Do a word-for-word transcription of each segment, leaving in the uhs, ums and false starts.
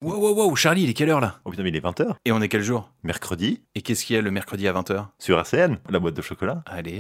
Wow, wow, wow, Charlie, il est quelle heure là? Oh putain, mais il est vingt heures. Et on est quel jour? Mercredi. Et qu'est-ce qu'il y a le mercredi à vingt heures? Sur R C N, la boîte de chocolat. Allez.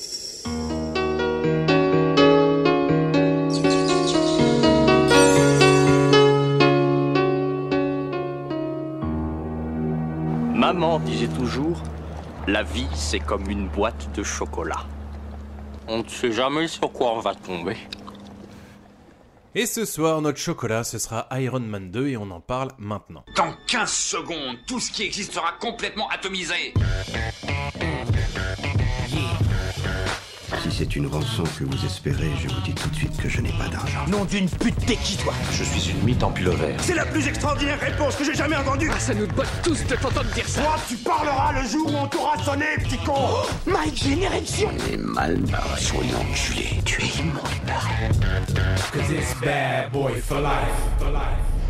Maman disait toujours, la vie c'est comme une boîte de chocolat. On ne sait jamais sur quoi on va tomber. Et ce soir, notre chocolat, ce sera Iron Man deux et on en parle maintenant. Dans quinze secondes, tout ce qui existe sera complètement atomisé. Si c'est une rançon que vous espérez, je vous dis tout de suite que je n'ai pas d'argent. Nom d'une pute, t'es qui toi? Je suis une mythe en pullover. C'est la plus extraordinaire réponse que j'ai jamais entendue. Ah, ça nous botte tous de t'entendre dire ça. Toi, tu parleras le jour où on t'aura sonné, petit con. Oh, My Generation. On est mal barré. Soyons enculé. Tu es immonde. Cause it's bad boy for life, for life.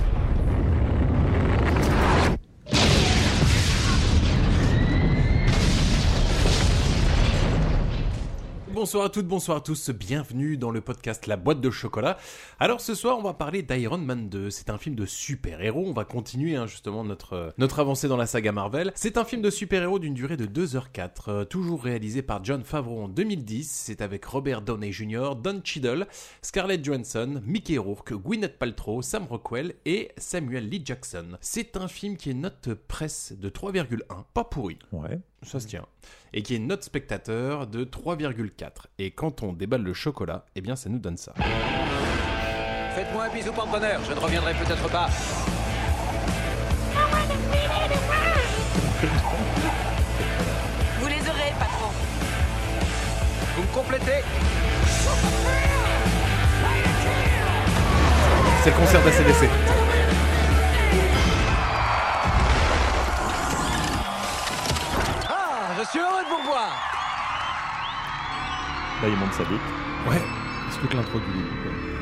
Bonsoir à toutes, bonsoir à tous, bienvenue dans le podcast La Boîte de Chocolat. Alors ce soir on va parler d'Iron Man deux, c'est un film de super-héros, on va continuer hein, justement notre, euh, notre avancée dans la saga Marvel. C'est un film de super-héros d'une durée de deux heures quatre, euh, toujours réalisé par Jon Favreau en deux mille dix, c'est avec Robert Downey junior, Don Cheadle, Scarlett Johansson, Mickey Rourke, Gwyneth Paltrow, Sam Rockwell et Samuel L. Jackson. C'est un film qui est note presse de trois virgule un, pas pourri. Ouais. Ça se tient. Et qui est note spectateur de trois virgule quatre. Et quand on déballe le chocolat, eh bien ça nous donne ça. Faites-moi un bisou porte-bonheur, je ne reviendrai peut-être pas. Vous les aurez, patron. Vous me complétez? C'est le concert d'A C D C. Je suis heureux de vous revoir. Là, il monte sa bite. Ouais. C'est toute l'intro du début.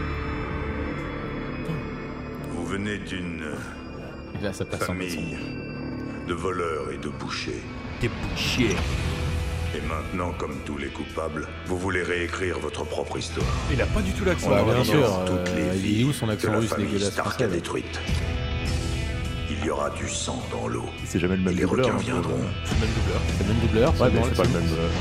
Vous venez d'une Et là, ça passe famille de voleurs et de bouchers. Des bouchers. Et maintenant, comme tous les coupables, vous voulez réécrire votre propre histoire. Il a pas du tout l'accent. Ouais, bien bien sûr. sûr. Toutes les euh, il est vies où son que accent la russe famille dégueulasse Stark français, a là. détruites. Il y aura du sang dans l'eau. C'est jamais le même Les doubleur. requins hein. viendront. C'est le même doubleur. C'est le même doubleur. Ouais, mais bon, c'est pas le même doubleur.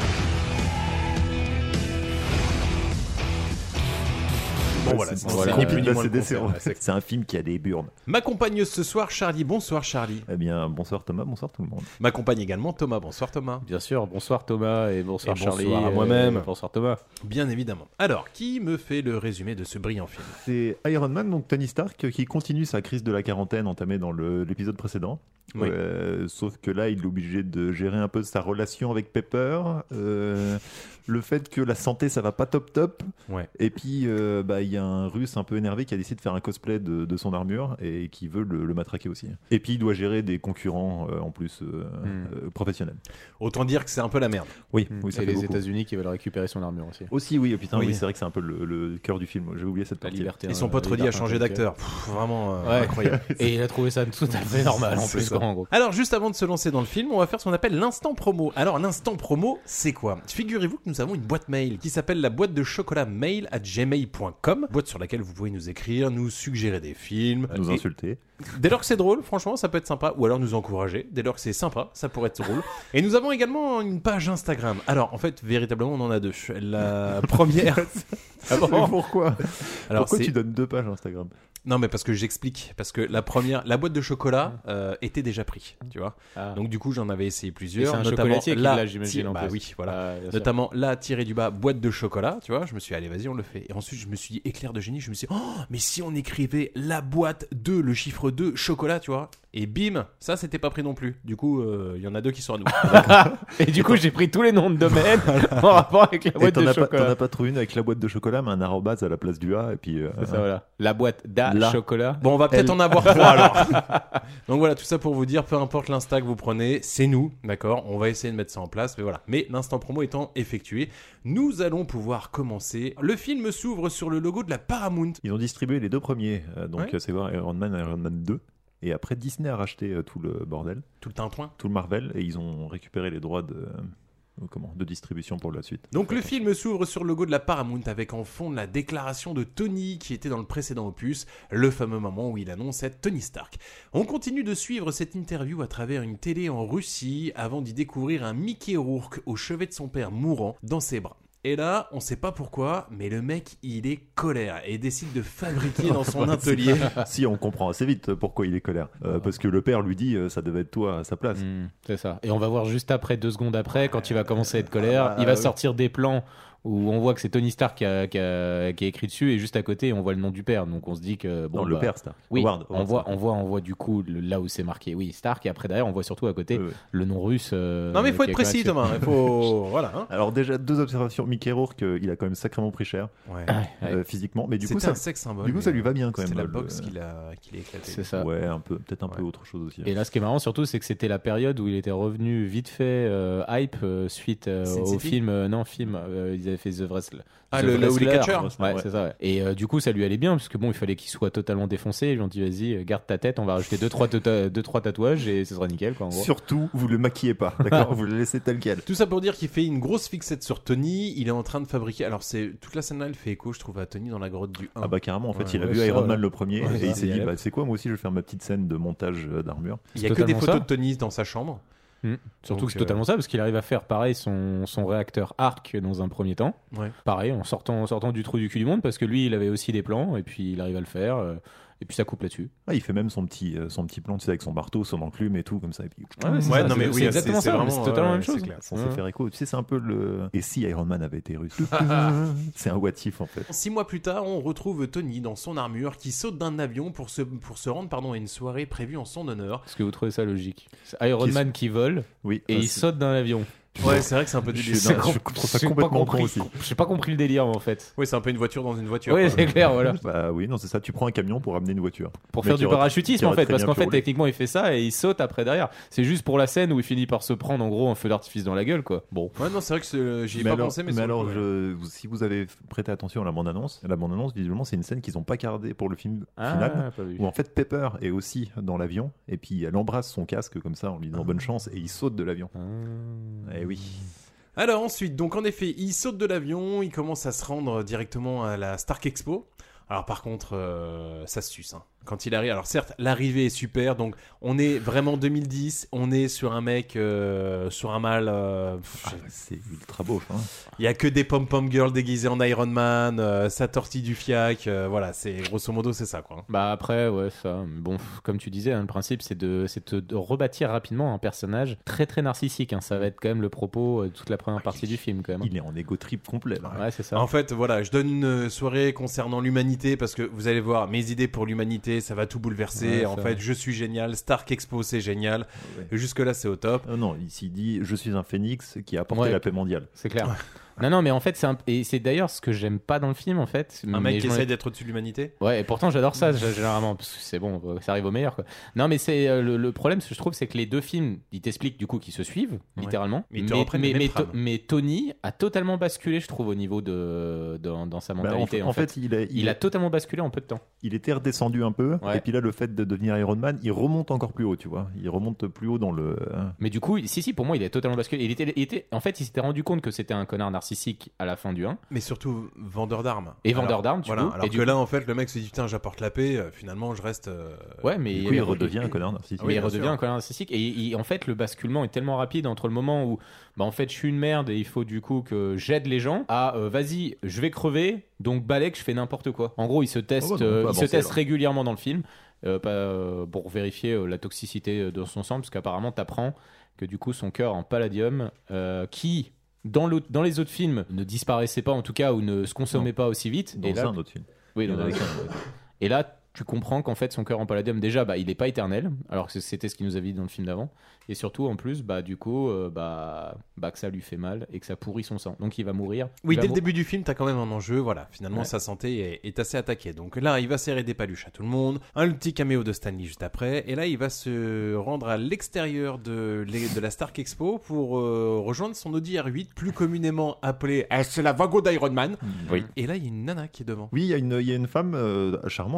Bon voilà, c'est c'est voilà. ni compliqué plus ni de moins le la C D C, concert, en ouais, fait. c'est- C'est un film qui a des burnes. M'accompagne ce soir Charlie. Bonsoir Charlie. Eh bien, bonsoir Thomas, bonsoir tout le monde. M'accompagne également Thomas. Bonsoir Thomas. Bien sûr, bonsoir Thomas et bonsoir Et Charlie. bonsoir à et moi-même. Bonsoir Thomas. Bien évidemment. Alors, qui me fait le résumé de ce brillant film? C'est Iron Man, donc Tony Stark, qui continue sa crise de la quarantaine entamée dans le- l'épisode précédent. Oui. Euh, sauf que là, il est obligé de gérer un peu sa relation avec Pepper. euh, le fait que la santé, ça va pas top top. Ouais. Et puis, euh, bah, il y a un Russe un peu énervé qui a décidé de faire un cosplay de, de son armure et qui veut le, le matraquer aussi. Et puis, il doit gérer des concurrents euh, en plus euh, Hmm. euh, professionnels. Autant dire que c'est un peu la merde. Oui, Mm. oui ça et fait les beaucoup. États-Unis qui veulent récupérer son armure aussi. Aussi, oui, oh, putain, Oui. oui, c'est vrai que c'est un peu le, le cœur du film. J'ai oublié cette La partie. liberté. Et son euh, pote la Rudy a liberté changé intellectuelle. d'acteur. Pff, Vraiment euh, Ouais. incroyable. Et il a trouvé ça tout à fait normal en C'est plus, ça. quoi, en gros. Alors, juste avant de se lancer dans le film, on va faire ce qu'on appelle l'instant promo. Alors, l'instant promo, c'est quoi? Figurez-vous que nous avons une boîte mail qui s'appelle la boîte de chocolat mail à gmail point com. Boîte sur laquelle vous pouvez nous écrire, nous suggérer des films. Nous Et insulter. dès lors que c'est drôle, franchement, ça peut être sympa. Ou alors nous encourager. Dès lors que c'est sympa, ça pourrait être drôle. Et nous avons également une page Instagram. Alors, en fait, véritablement, on en a deux. La première... Ah bon Mais pourquoi Alors, Pourquoi c'est- tu donnes deux pages Instagram? Non, mais parce que j'explique. Parce que la première, la boîte de chocolat euh, était déjà pris, tu vois. Ah. Donc du coup, j'en avais essayé Et plusieurs. c'est un notamment chocolatier qui la l'a, j'imagine, ti- en Bah plus. oui, voilà. Ah, bien sûr. Notamment la tirée du bas boîte de chocolat, tu vois. Je me suis dit, allez, vas-y, on le fait. Et ensuite, je me suis dit, éclair de génie. Je me suis dit, oh, mais si on écrivait la boîte de le chiffre deux chocolat, tu vois. Et bim, ça, c'était pas pris non plus. Du coup, euh, il y en a deux qui sont à nous. Et du coup, j'ai pris tous les noms de domaine en rapport avec la Et boîte t'en de as, pas, t'en chocolat. as pas trouvé une avec la boîte de chocolat, mais un arrobase à la place du A, et puis... euh, C'est ça, voilà. La boîte d'A La. chocolat. Bon, on va peut-être Elle- en avoir trois alors. Donc voilà, tout ça pour vous dire, peu importe l'insta que vous prenez, c'est nous, d'accord? On va essayer de mettre ça en place, mais voilà. Mais l'instant promo étant effectué, nous allons pouvoir commencer. Le film s'ouvre sur le logo de la Paramount. Ils ont distribué les deux premiers, euh, donc Ouais. euh, c'est voir Iron Man et Iron Man deux. Et après, Disney a racheté euh, tout le bordel, Tout le tintouin. tout le Marvel, et ils ont récupéré les droits de, comment, de distribution pour la suite. Donc le film s'ouvre sur le logo de la Paramount avec en fond la déclaration de Tony qui était dans le précédent opus, le fameux moment où il annonce être Tony Stark. On continue de suivre cette interview à travers une télé en Russie avant d'y découvrir un Mickey Rourke au chevet de son père mourant dans ses bras. Et là, on sait pas pourquoi, mais le mec, il est colère et décide de fabriquer dans son atelier. Si, on comprend assez vite pourquoi il est colère. Euh, parce que le père lui dit, euh, ça devait être toi à sa place. Mmh, c'est ça. Et on va voir juste après, deux secondes après, quand il va commencer à être colère, Ah, il va oui. sortir des plans où on voit que c'est Tony Stark qui a, qui a- qui a écrit dessus, et juste à côté, on voit le nom du père. Donc on se dit que... Bon, Non, le bah, père Stark. Oui, Howard- on, Howard voit, Stark. on, voit, on voit du coup le- là où c'est marqué, oui, Stark, et après derrière, on voit surtout à côté Oui, oui. le nom russe. euh, Non mais il faut qui être est précis là-dessus. Thomas, il faut... voilà. Hein. Alors déjà, deux observations. Mickey Rourke, euh, il a quand même sacrément pris cher Ouais. Ouais, euh, physiquement. Mais du coup, C'était ça, un sexe symbole. du coup, ça mais, lui va bien quand C'était même. la le- boxe qu'il a, qu'il a éclaté. c'est ça. Ouais, un peu, peut-être un peu Ouais. autre chose aussi. Et là, ce qui est marrant surtout, c'est que c'était la période où il était revenu vite fait euh, hype euh, suite euh, Sin au City film. euh, non, film. euh, ils avaient fait The Wrestler. Ah, The le- là où il est Wrestler. catcheur. Ouais, Ouais. c'est ça. Ouais. Et euh, du coup, ça lui allait bien parce que bon, il fallait qu'il soit totalement défoncé. Ils lui ont dit, vas-y, euh, garde ta tête, on va rajouter deux trois, tata- deux, trois tatouages et ce sera nickel, quoi. En gros. Surtout, vous le maquillez pas, d'accord. Vous le laissez tel quel. Tout ça pour dire qu'il fait une grosse fixette sur Tony, il est en train de fabriquer... Alors c'est toute la scène là, elle fait écho, je trouve, à Tony dans la grotte du un. Ah bah carrément, en fait, Ouais, il a ouais, vu ça, Iron ouais. Man le premier Ouais, et ça, il s'est il y dit, allait. bah c'est quoi, moi aussi je vais faire ma petite scène de montage euh, d'armure. Il y a c'est que des totalement photos ça. de Tony dans sa chambre. Mm. Surtout Donc, que c'est euh, totalement ça parce qu'il arrive à faire pareil son, son réacteur arc dans un premier temps. Ouais. Pareil, en sortant, en sortant du trou du cul du monde parce que lui, il avait aussi des plans et puis il arrive à le faire. euh, Et puis ça coupe là-dessus. Ah, il fait même son petit, euh, son petit plan, tu sais, avec son marteau, son enclume et tout, comme ça. Et puis... Ouais, c'est Ouais, ça, non, mais c'est- oui, c'est c'est- exactement c'est ça. mais vraiment, C'est totalement ouais, la même c'est chose. clair. Censé Ouais. faire écho. Tu sais, c'est un peu le. Et si Iron Man avait été russe C'est un what if en fait. Six mois plus tard, on retrouve Tony dans son armure qui saute d'un avion pour se, pour se rendre pardon, à une soirée prévue en son honneur. Est-ce que vous trouvez ça logique? C'est Iron Qui- Man qui vole Oui. et ah, il c'est- saute d'un avion. Ouais, c'est vrai que c'est un peu Je débile. suis- Non, non, je- je trouve ça J'ai pas complètement compris- con aussi. J'ai pas compris le délire en fait. Oui, c'est un peu une voiture dans une voiture. Oui, quoi. c'est clair, voilà. Bah oui, non, c'est ça. Tu prends un camion pour amener une voiture. Pour Mais faire qui du aurait- parachutisme qui en aurait fait, très parce bien qu'en pu fait rouler. techniquement il fait ça et il saute après derrière. C'est juste pour la scène où il finit par se prendre en gros un feu d'artifice dans la gueule quoi. Bon. Ouais, non, c'est vrai que c'est- j'y ai Mais pas alors, pensé, mais, mais sur le alors, coup, ouais. je- vous- si vous avez prêté attention à la bande-annonce, la bande-annonce, visiblement, c'est une scène qu'ils n'ont pas gardée pour le film final, Ah, pas vu. où en fait Pepper est aussi dans l'avion, et puis elle embrasse son casque comme ça en lui disant bonne chance, et il saute de l'avion. Ah. Eh oui. Alors ensuite, donc en effet, il saute de l'avion, il commence à se rendre directement à la Stark Expo. Alors par contre, euh, ça se suce. Hein. Quand il arrive, alors certes, l'arrivée est super, donc on est vraiment deux mille dix, on est sur un mec, euh, sur un mâle. euh, pff, Ah, c'est ultra beau. Hein. Il y a que des pom-pom girls déguisées en Iron Man, euh, sa tortille du fiac, euh, voilà, c'est grosso modo c'est ça quoi. Bah après ouais ça. Bon pff, comme tu disais, hein, le principe c'est de, c'est de, de rebâtir rapidement un personnage très très narcissique. Hein. Ça va être quand même le propos euh, de toute la première partie du film quand même. Il est en égo trip complet. Là. Ouais c'est ça. En fait, voilà, je donne une soirée concernant l'humanité parce que vous allez voir mes idées pour l'humanité, ça va tout bouleverser. Ouais, en ça fait, va. je suis génial, Stark Expo c'est génial. Ouais. Et jusque là c'est au top. Euh, non, ici il dit je suis un phénix qui a apporté Ouais. la paix mondiale. C'est clair. Non, non, mais en fait, c'est un... et c'est d'ailleurs ce que j'aime pas dans le film, en fait. Un Mais mec je qui m'en ai- essaye d'être au-dessus de l'humanité. Ouais, et pourtant j'adore ça g- généralement parce que c'est bon, euh, ça arrive au meilleur quoi. Non, mais c'est euh, le, le problème, ce que je trouve, c'est que les deux films, ils t'expliquent du coup qu'ils se suivent Ouais. littéralement. Mais ils te reprennent mais, les mêmes mais, trames. mais Tony a totalement basculé, je trouve, au niveau de dans, dans sa Bah, en, mentalité. en en fait, fait, il, a, il a totalement basculé en peu de temps. il était redescendu un peu, Ouais. et puis là, le fait de devenir Iron Man, il remonte encore plus haut, tu vois. Il remonte plus haut dans le. Mais du coup, si si, pour moi, il a totalement basculé. Il était, il était, en fait, il s'était rendu compte que c'était un connard narcissique à la fin du un. Mais surtout vendeur d'armes. Et Alors, vendeur d'armes, du voilà. coup. Alors Et que du là, en fait, le mec se dit putain, j'apporte la paix. euh, Finalement, je reste. euh, Ouais, mais Du coup, il avait- redevient un connard narcissique. Mais Oui, il bien redevient sûr. un connard narcissique. Et il- en fait, le basculement est tellement rapide entre le moment où, bah, en fait, je suis une merde et il faut du coup que j'aide les gens, à euh, vas-y, je vais crever, donc balèque, je fais n'importe quoi. En gros, il se teste, Ah ouais, donc on peut euh, il se avancer, teste alors. régulièrement dans le film euh, pas, euh, pour vérifier euh, la toxicité de son sang, parce qu'apparemment, t'apprends que du coup, son cœur en palladium, euh, qui. Dans, l'autre- dans les autres films, ne disparaissait pas en tout cas ou ne se consommait Non. pas aussi vite. Dans et là, un autre film. oui, Il y en dans avait un- qu'un, ouais. et là, tu comprends qu'en fait, son cœur en palladium, déjà, bah, il n'est pas éternel, alors que c'était ce qu'il nous avait dit dans le film d'avant. Et surtout, en plus, bah, du coup, euh, bah, bah, que ça lui fait mal et que ça pourrit son sang. Donc, il va mourir. Oui, Il va dès le mou- début du film, t'as quand même un enjeu. Voilà, finalement, Ouais. sa santé est, est assez attaquée. Donc là, il va serrer des paluches à tout le monde. Un petit caméo de Stanley juste après. Et là, il va se rendre à l'extérieur de, l'e- de la Stark Expo pour euh, rejoindre son Audi R huit, plus communément appelé « c'est la Vago d'Iron Man Oui. ». Et là, il y a une nana qui est devant. Oui, il y, a une- il y a une femme euh, charmante au demeurant,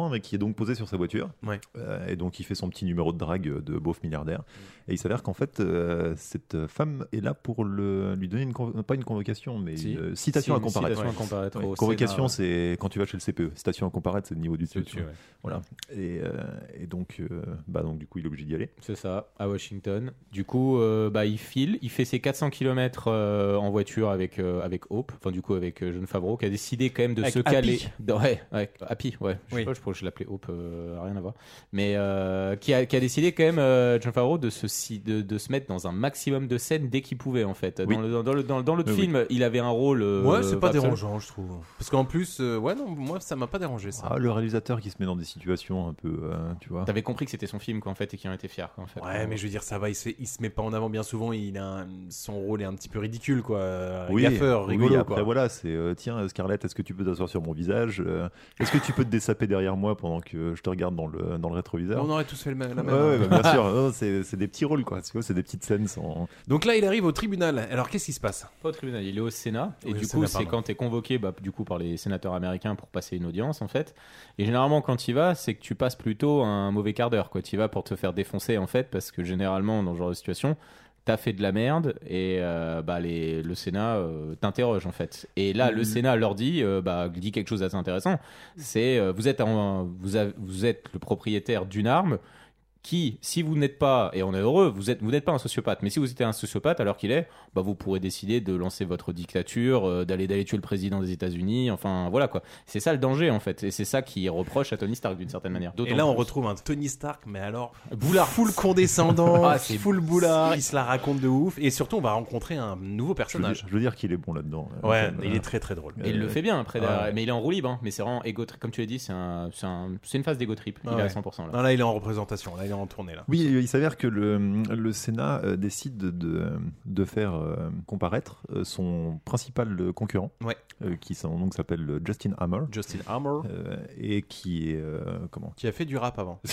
concurrent, mais qui est donc posé sur sa voiture. Ouais. Euh, et donc il fait son petit numéro de drague de beauf milliardaire. Et il s'avère qu'en fait, euh, cette femme est là pour le, lui donner une con- pas une convocation, mais Si. une citation Si, à comparaître. citation à comparaître Ouais. au Convocation, Sénat, ouais. c'est quand tu vas chez le C P E. Citation à comparaître, c'est le niveau du dessus. Au-dessus, ouais. Voilà. Et, euh, et donc, euh, bah donc du coup, il est obligé d'y aller. C'est ça, à Washington. Du coup, euh, bah, il file, il fait ses quatre cents kilomètres euh, en voiture avec, euh, avec Hope, enfin du coup avec euh, Jon Favreau, qui a décidé quand même de Avec se Happy. caler. Dans- ouais, ouais, Happy, ouais. Je sais Oui. pas, je pourrais je l'appelais Hope, euh, rien à voir. Mais euh, qui, a, qui a décidé quand même, euh, Jon Favreau, de se, si- de, de se mettre dans un maximum de scènes dès qu'il pouvait en fait. Oui. Dans, le, dans, le, dans, dans l'autre Oui, film, il avait un rôle. Euh, Ouais, c'est pas absolu- dérangeant, je trouve. Parce qu'en plus, euh, ouais, non, moi, ça m'a pas dérangé, ça. Ah, le réalisateur qui se met dans des situations un peu, euh, tu vois. T'avais compris que c'était son film quoi, en fait, et qu'il en était fier quoi, en fait. Ouais, mais je veux dire, ça va, il se, il se met pas en avant bien souvent, il a un- son rôle est un petit peu ridicule, quoi. Oui, Gaffeur, oui, rigolo, après quoi. voilà, c'est euh, tiens Scarlett, est-ce que tu peux t'asseoir sur mon visage Euh, Est-ce que tu peux te dessaper derrière moi pendant que je te regarde dans le, dans le rétroviseur On aurait tous fait le même- la Ouais, même. ouais, hein. bah, bien sûr, non, c'est c'est des petits rôles quoi, tu vois, c'est des petites scènes sans. Donc là, il arrive au tribunal. Alors, qu'est-ce qui se passe? Pas au tribunal, il est au Sénat. Et Oui, du au coup, Sénat, c'est pardon. quand t'es convoqué bah, du coup, par les sénateurs américains pour passer une audience, en fait. Et généralement, quand tu y vas, c'est que tu passes plutôt un mauvais quart d'heure. Tu y vas pour te faire défoncer, en fait, parce que généralement, dans ce genre de situation, t'as fait de la merde et euh, bah, les, le Sénat euh, t'interroge, en fait. Et là, le Mhm. Sénat leur dit, euh, bah, dit quelque chose d'assez intéressant. C'est euh, vous, êtes en- vous, avez- vous êtes le propriétaire d'une arme qui, si vous n'êtes pas, et on est heureux, vous êtes, vous n'êtes pas un sociopathe, mais si vous êtes un sociopathe alors qu'il est, bah vous pourrez décider de lancer votre dictature, euh, d'aller d'aller tuer le président des États-Unis, enfin voilà quoi. C'est ça le danger en fait, et c'est ça qui reproche à Tony Stark d'une certaine manière. Et D'autant là, on plus. retrouve un Tony Stark, mais alors, boulard, full condescendant, Ah, c'est- full boulard, il se la raconte de ouf. Et surtout, on va rencontrer un nouveau Je veux, personnage. dire, je veux dire qu'il est bon là-dedans. euh, Ouais, quand même, il euh. est très très drôle. Et il le fait bien après, derrière. Ouais. Mais il est en roue libre, hein. Mais c'est vraiment égo trip. Comme tu l'as dit, c'est un, c'est un, c'est une phase d'égo trip. Il Ouais. est à cent pour cent là. Non, là, il est en représentation, là, il est en tournée, là. Oui, il s'avère que le, le Sénat euh, décide de, de faire euh, comparaître euh, son principal concurrent, Ouais. euh, qui s'en- donc s'appelle Justin Hammer, Justin Hammer, euh, et qui est euh, comment qui a fait du rap avant.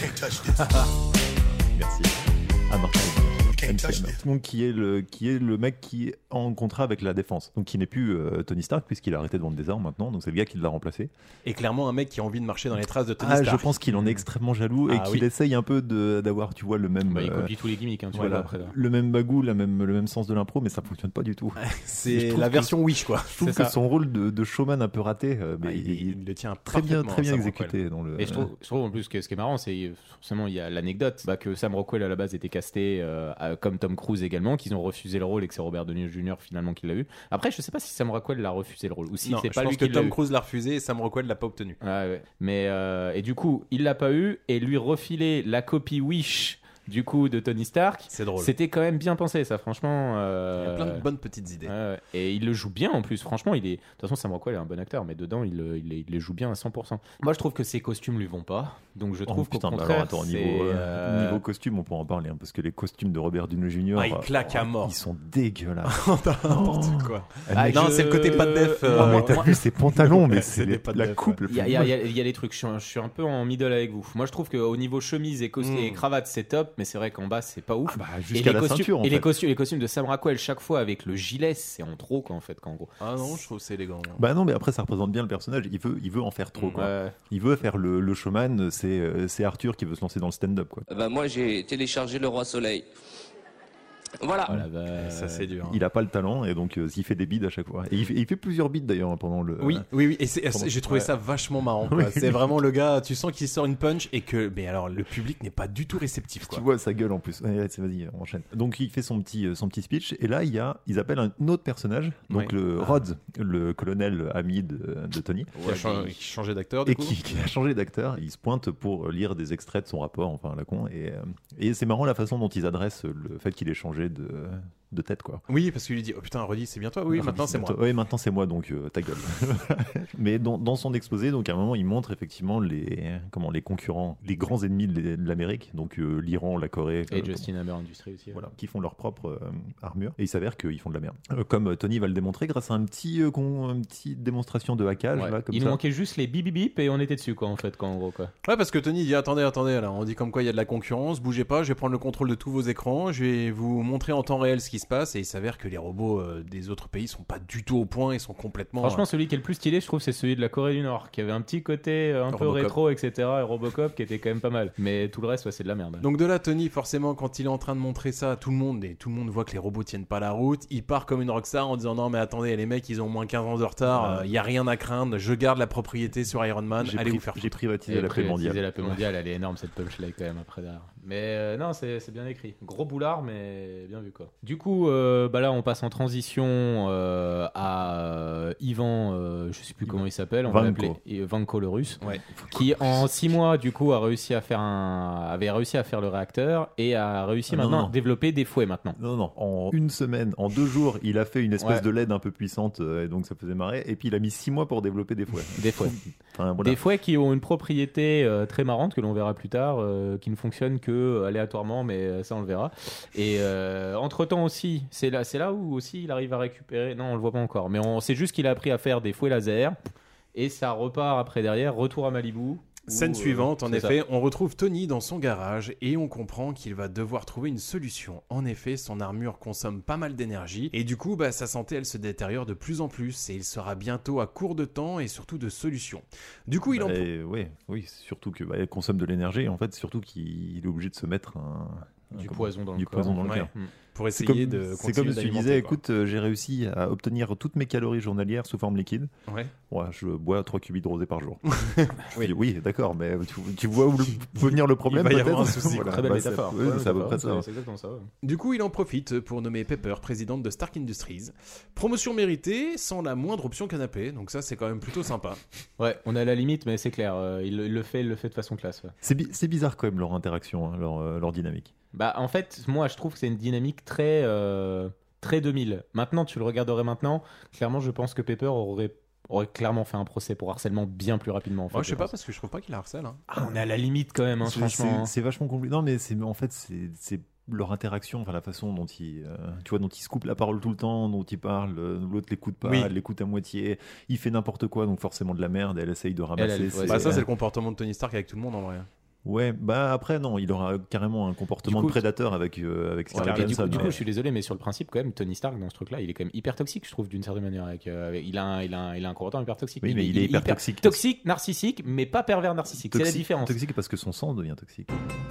Merci. Hammer. M C Hammer. Donc qui est le qui est le mec qui est en contrat avec la défense. Donc qui n'est plus euh, Tony Stark puisqu'il a arrêté de vendre des armes maintenant. Donc c'est le gars qui l'a remplacé. Et clairement, un mec qui a envie de marcher dans les traces de Tony Ah, Stark. je pense qu'il en est extrêmement jaloux et Ah, qu'il oui. essaye un peu de- d'avoir, tu vois, le même. Bah, il euh, copie tous les gimmicks, hein, tu voilà, vois après là. le même bagou, la même, le même sens de l'impro, mais ça fonctionne pas du tout. Je C'est trouve la que- version Wish, quoi. Je trouve C'est que ça. son rôle de, de showman un peu raté, euh, mais Ah, il, il, est il le tient très bien, parfaitement, très bien Sam exécuté dans le. Et je trouve, je trouve en plus que ce qui est marrant, c'est forcément il y a l'anecdote bah, que Sam Rockwell à la base était casté euh, à- comme Tom Cruise également, qu'ils ont refusé le rôle et que c'est Robert Downey junior finalement qui l'a eu. Après, je sais pas si Sam Rockwell l'a refusé le rôle ou si Non, c'est je pas pense lui que qui l'a Tom eu. Cruise l'a refusé et Sam Rockwell l'a pas obtenu. Ouais, ouais. Mais euh, et du coup, il l'a pas eu et lui refiler la copie Wish du coup de Tony Stark. C'est drôle. C'était quand même bien pensé, ça, franchement. euh, Il y a plein de bonnes petites idées. Ouais, ouais. Et il le joue bien en plus, franchement. Il est... De toute façon, Sam Rockwell est un bon acteur, mais dedans, il, le- il, les- il les joue bien à cent pour cent. Moi, je trouve que ses costumes lui vont pas. Donc, je Oh, trouve qu'au putain, bah contraire, alors, attends, c'est, niveau, euh, euh, niveau costume, on peut en parler, hein, parce que les costumes de Robert Downey junior Ah, il claque à mort. Ils sont dégueulasses. N'importe quoi. Ah, non, je- c'est le côté pas de def. Euh, euh, mais t'as vu ses pantalons, mais C'est c'est des les- pas de la def, coupe. ouais. le Il y, a, plus il y a- il y moche. a- il y a des trucs, je suis, un, je suis un peu en middle avec vous. Moi, je trouve qu'au niveau chemise et, cos- Mm. et cravate, c'est top, mais c'est vrai qu'en bas, c'est pas ouf. Ah bah, et jusqu'à les la costumes, ceinture, en et les fait. costumes, les costumes de Sam Rockwell, chaque fois avec le gilet, c'est en trop, quoi, en fait, qu'en gros. Ah non, je trouve que c'est élégant. Bah non, mais après ça représente bien le personnage. Il veut, il veut en faire trop. Quoi. Ouais. Il veut faire le, le showman. C'est, euh, c'est Arthur qui veut se lancer dans le stand-up. Quoi. Bah moi j'ai téléchargé Le Roi Soleil. Voilà. Voilà, bah, Ça, c'est dur. hein. Il a pas le talent et donc euh, il fait des bides à chaque fois. Et il fait, il fait plusieurs bides d'ailleurs pendant le. Oui, oui, oui. Et c'est- Pardon. j'ai trouvé Ouais. ça vachement marrant. quoi. Oui. C'est vraiment le gars, tu sens qu'il sort une punch et que, mais alors, le public n'est pas du tout réceptif. Quoi. Tu vois sa gueule en plus. Ouais, ouais, c'est- vas-y, on enchaîne. Donc il fait son petit, euh, son petit speech et là il y a, ils appellent un autre personnage, donc Ouais. le Ah. Rhodes, le colonel ami de, de Tony, Qui a changé, qui changeait d'acteur, du et coup. qui, qui a changé d'acteur. Il se pointe pour lire des extraits de son rapport, enfin la con. Et, euh, et c'est marrant la façon dont ils adressent le fait qu'il ait changé de, de tête quoi. Oui, parce qu'il lui dit, oh putain, Reddy, c'est bien toi. Oui, Ah, maintenant c'est moi. Oui, maintenant c'est moi, donc euh, ta gueule. Mais dans, dans son exposé, donc à un moment, il montre effectivement les, comment, les concurrents, les grands ennemis de, de l'Amérique, donc euh, l'Iran, la Corée, Et euh, Justin Hammer Industries aussi. voilà, qui font leur propre euh, armure. Et il s'avère qu'ils font de la merde. Euh, comme euh, Tony va le démontrer grâce à un petit, euh, con, une petite démonstration de hackage. Ouais. Là, comme Il ça. nous manquait juste les bip bip bip et on était dessus, quoi, en fait, quoi, en gros, quoi. Ouais, parce que Tony dit, attendez, attendez, là, on dit comme quoi il y a de la concurrence, bougez pas, je vais prendre le contrôle de tous vos écrans, je vais vous montrer en temps réel ce qui se se passe et il s'avère que les robots euh, des autres pays sont pas du tout au point, ils sont complètement... Franchement, euh... celui qui est le plus stylé, je trouve, c'est celui de la Corée du Nord, qui avait un petit côté euh, un peu Robocop. rétro, et cetera. Et Robocop, qui était quand même pas mal. Mais tout le reste, ouais, c'est de la merde. Donc de là, Tony, forcément, quand il est en train de montrer ça à tout le monde, et tout le monde voit que les robots tiennent pas la route, il part comme une rockstar en disant non mais attendez, les mecs, ils ont au moins quinze ans de retard, il ouais. euh, y a rien à craindre, je garde la propriété sur Iron Man, j'ai allez pri- vous faire foutre. J'ai privatisé et la paix mondiale. La paix mondiale, elle est énorme cette punchline quand même après derrière. Mais euh, non, c'est, c'est bien écrit. Gros boulard, mais bien vu quoi. Du coup, euh, bah là, on passe en transition euh, à euh, Ivan, euh, je sais plus Ivan. comment il s'appelle, on va l'appeler Vanko le russe, ouais. qui en six mois du coup a réussi à faire un, avait réussi à faire le réacteur et a réussi ah, maintenant non, non. à développer des fouets maintenant. Non non, en une semaine, en deux jours, il a fait une espèce ouais. de L E D un peu puissante, euh, et donc ça faisait marrer. Et puis il a mis six mois pour développer des fouets. Des fouets. Enfin, voilà. Des fouets qui ont une propriété euh, très marrante que l'on verra plus tard, euh, qui ne fonctionne que euh, aléatoirement, mais ça on le verra. Et euh, entre temps aussi, c'est là, c'est là où aussi il arrive à récupérer. Non, on le voit pas encore, mais on sait juste qu'il a appris à faire des fouets laser et ça repart après derrière. Retour à Malibu. Scène Où, suivante, euh, en effet, ça. on retrouve Tony dans son garage et on comprend qu'il va devoir trouver une solution. En effet, son armure consomme pas mal d'énergie et du coup, bah, sa santé, elle se détériore de plus en plus et il sera bientôt à court de temps et surtout de solutions. Du coup, il bah, en... Et, ouais, oui, surtout qu'il bah, consomme de l'énergie. En fait, surtout qu'il est obligé de se mettre un... Du Comme, poison dans du le poison corps. dans le ouais. cœur. Mmh. Pour essayer c'est comme, de continuer c'est comme si tu disais, quoi. écoute, euh, j'ai réussi à obtenir toutes mes calories journalières sous forme liquide. Ouais. Ouais, je bois trois cubis de rosé par jour. oui, dis, oui, d'accord, mais tu, tu vois où le, peut venir le problème. Il va y peut-être avoir un souci. Voilà, très belle bah, métaphore. C'est, ouais, c'est à peu près ça. C'est exactement ça. Ouais. Du coup, il en profite pour nommer Pepper présidente de Stark Industries. Promotion méritée, sans la moindre option canapé. Donc ça, c'est quand même plutôt sympa. Ouais, on est à la limite, mais c'est clair. Euh, il, il le fait, il le fait de façon classe. Ouais. C'est, bi- c'est bizarre quand même leur interaction, hein, leur, euh, leur dynamique. Bah, en fait, moi, je trouve que c'est une dynamique très, euh, très deux mille. Maintenant, tu le regarderais maintenant. Clairement, je pense que Pepper aurait, aurait clairement fait un procès pour harcèlement bien plus rapidement. En fait, Moi, je sais je pas pense. parce que je trouve pas qu'il harcèle. Hein. Ah, on est à la limite quand même, hein, c'est, franchement. C'est, c'est vachement compliqué. Non, mais c'est, en fait, c'est, c'est leur interaction, enfin la façon dont ils, euh, tu vois, dont ils se coupent la parole tout le temps, dont ils parlent, euh, l'autre l'écoute pas, oui. elle l'écoute à moitié, il fait n'importe quoi, donc forcément de la merde, elle essaye de ramasser. Elle, elle, ouais, bah, ça, c'est le comportement de Tony Stark avec tout le monde en vrai. Ouais, bah après non, il aura carrément un comportement coup, de prédateur avec euh, avec Scarlett ouais, Johansson. Du coup, du coup, je suis désolé, mais sur le principe quand même, Tony Stark dans ce truc-là, il est quand même hyper toxique, je trouve, d'une certaine manière. Avec, euh, avec, il a, un, il a, un, il a un comportement hyper toxique. Oui, mais il, il est hyper, hyper toxique. Toxique, narcissique, mais pas pervers narcissique. Toxique, c'est la différence. Toxique parce que son sang devient toxique.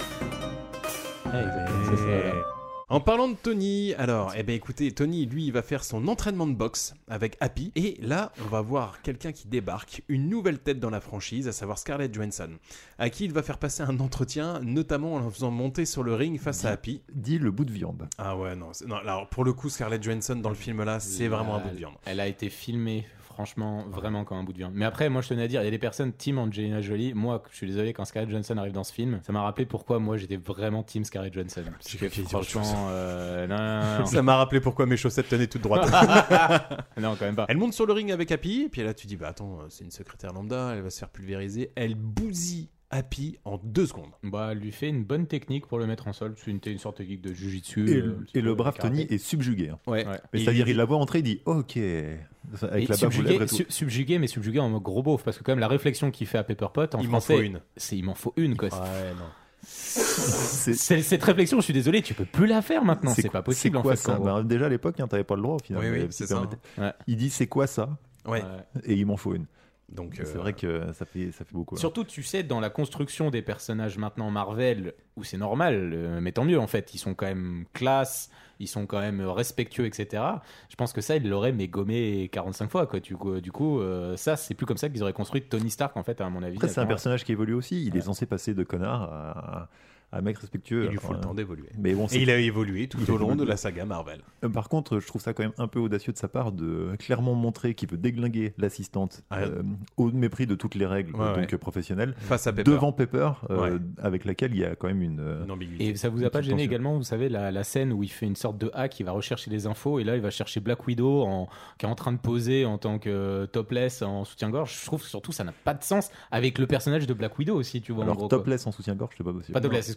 Ouais, c'est, c'est ça. Là. En parlant de Tony, alors, eh ben écoutez, Tony, lui, il va faire son entraînement de boxe avec Happy. Et là, on va voir quelqu'un qui débarque, une nouvelle tête dans la franchise, à savoir Scarlett Johansson, à qui il va faire passer un entretien, notamment en le faisant monter sur le ring face dis, à Happy. Dis le bout de viande. Ah ouais, non, non. Alors, pour le coup, Scarlett Johansson dans le film-là, c'est là, vraiment un bout de viande. Elle a été filmée. Franchement, vraiment comme un bout de viande. Mais après, moi, je tenais à dire, il y a des personnes team Angelina Jolie. Moi, je suis désolé, quand Scarlett Johansson arrive dans ce film, ça m'a rappelé pourquoi moi j'étais vraiment team Scarlett Johansson. Parce que franchement, euh, non, non, non. Ça m'a rappelé pourquoi mes chaussettes tenaient toutes droites. Non, quand même pas. Elle monte sur le ring avec Happy, et puis là, tu dis, bah attends, c'est une secrétaire lambda, elle va se faire pulvériser. Elle bousille Happy en deux secondes. Bah, elle lui fait une bonne technique pour le mettre en sol. C'est une, une sorte de technique de jujitsu. Et, euh, et le brave Tony est subjugué. Hein. Ouais. ouais. Mais c'est-à-dire, il la voit entrer, il dit OK. Avec la subjugué, baffe su- subjugué, mais subjugué en mode gros beauf. Parce que, quand même, la réflexion qu'il fait à Pepper Pot, en il français, m'en faut une. C'est il m'en faut une, quoi. Ouais, non. C'est... C'est, cette réflexion, je suis désolé, tu peux plus la faire maintenant. C'est, c'est pas possible. C'est quoi en fait, ça bah, déjà à l'époque, hein, t'avais pas le droit au final. Oui, oui, c'est ça. Ouais. Il dit c'est quoi ça ouais. Et il m'en faut une. Donc, c'est euh... vrai que ça fait, ça fait beaucoup. Surtout, hein. tu sais, dans la construction des personnages maintenant Marvel, où c'est normal, euh, mais tant mieux en fait, ils sont quand même classe, ils sont quand même respectueux, et cetera. Je pense que ça, ils l'auraient mais gommé quarante-cinq fois, quoi. Du coup, du coup euh, ça, c'est plus comme ça qu'ils auraient construit Tony Stark, en fait, à mon avis. Après, c'est un personnage qui évolue aussi. Il ouais. est censé passer de connard à. un mec respectueux. Il lui faut euh, le temps d'évoluer. Mais bon, et il a évolué tout au long de la saga Marvel. Euh, par contre, je trouve ça quand même un peu audacieux de sa part de clairement montrer qu'il veut déglinguer l'assistante ah, euh, au mépris de toutes les règles ouais, donc ouais. professionnelles face à Pepper. Devant Pepper, euh, ouais. avec laquelle il y a quand même une, une ambiguïté. Et ça vous a pas gêné également, vous savez, la, la scène où il fait une sorte de hack, il va rechercher des infos et là il va chercher Black Widow en, qui est en train de poser en tant que topless en soutien-gorge. Je trouve que surtout ça n'a pas de sens avec le personnage de Black Widow aussi, tu vois. Alors en gros, topless quoi. En soutien-gorge, c'est pas possible. Pas topless,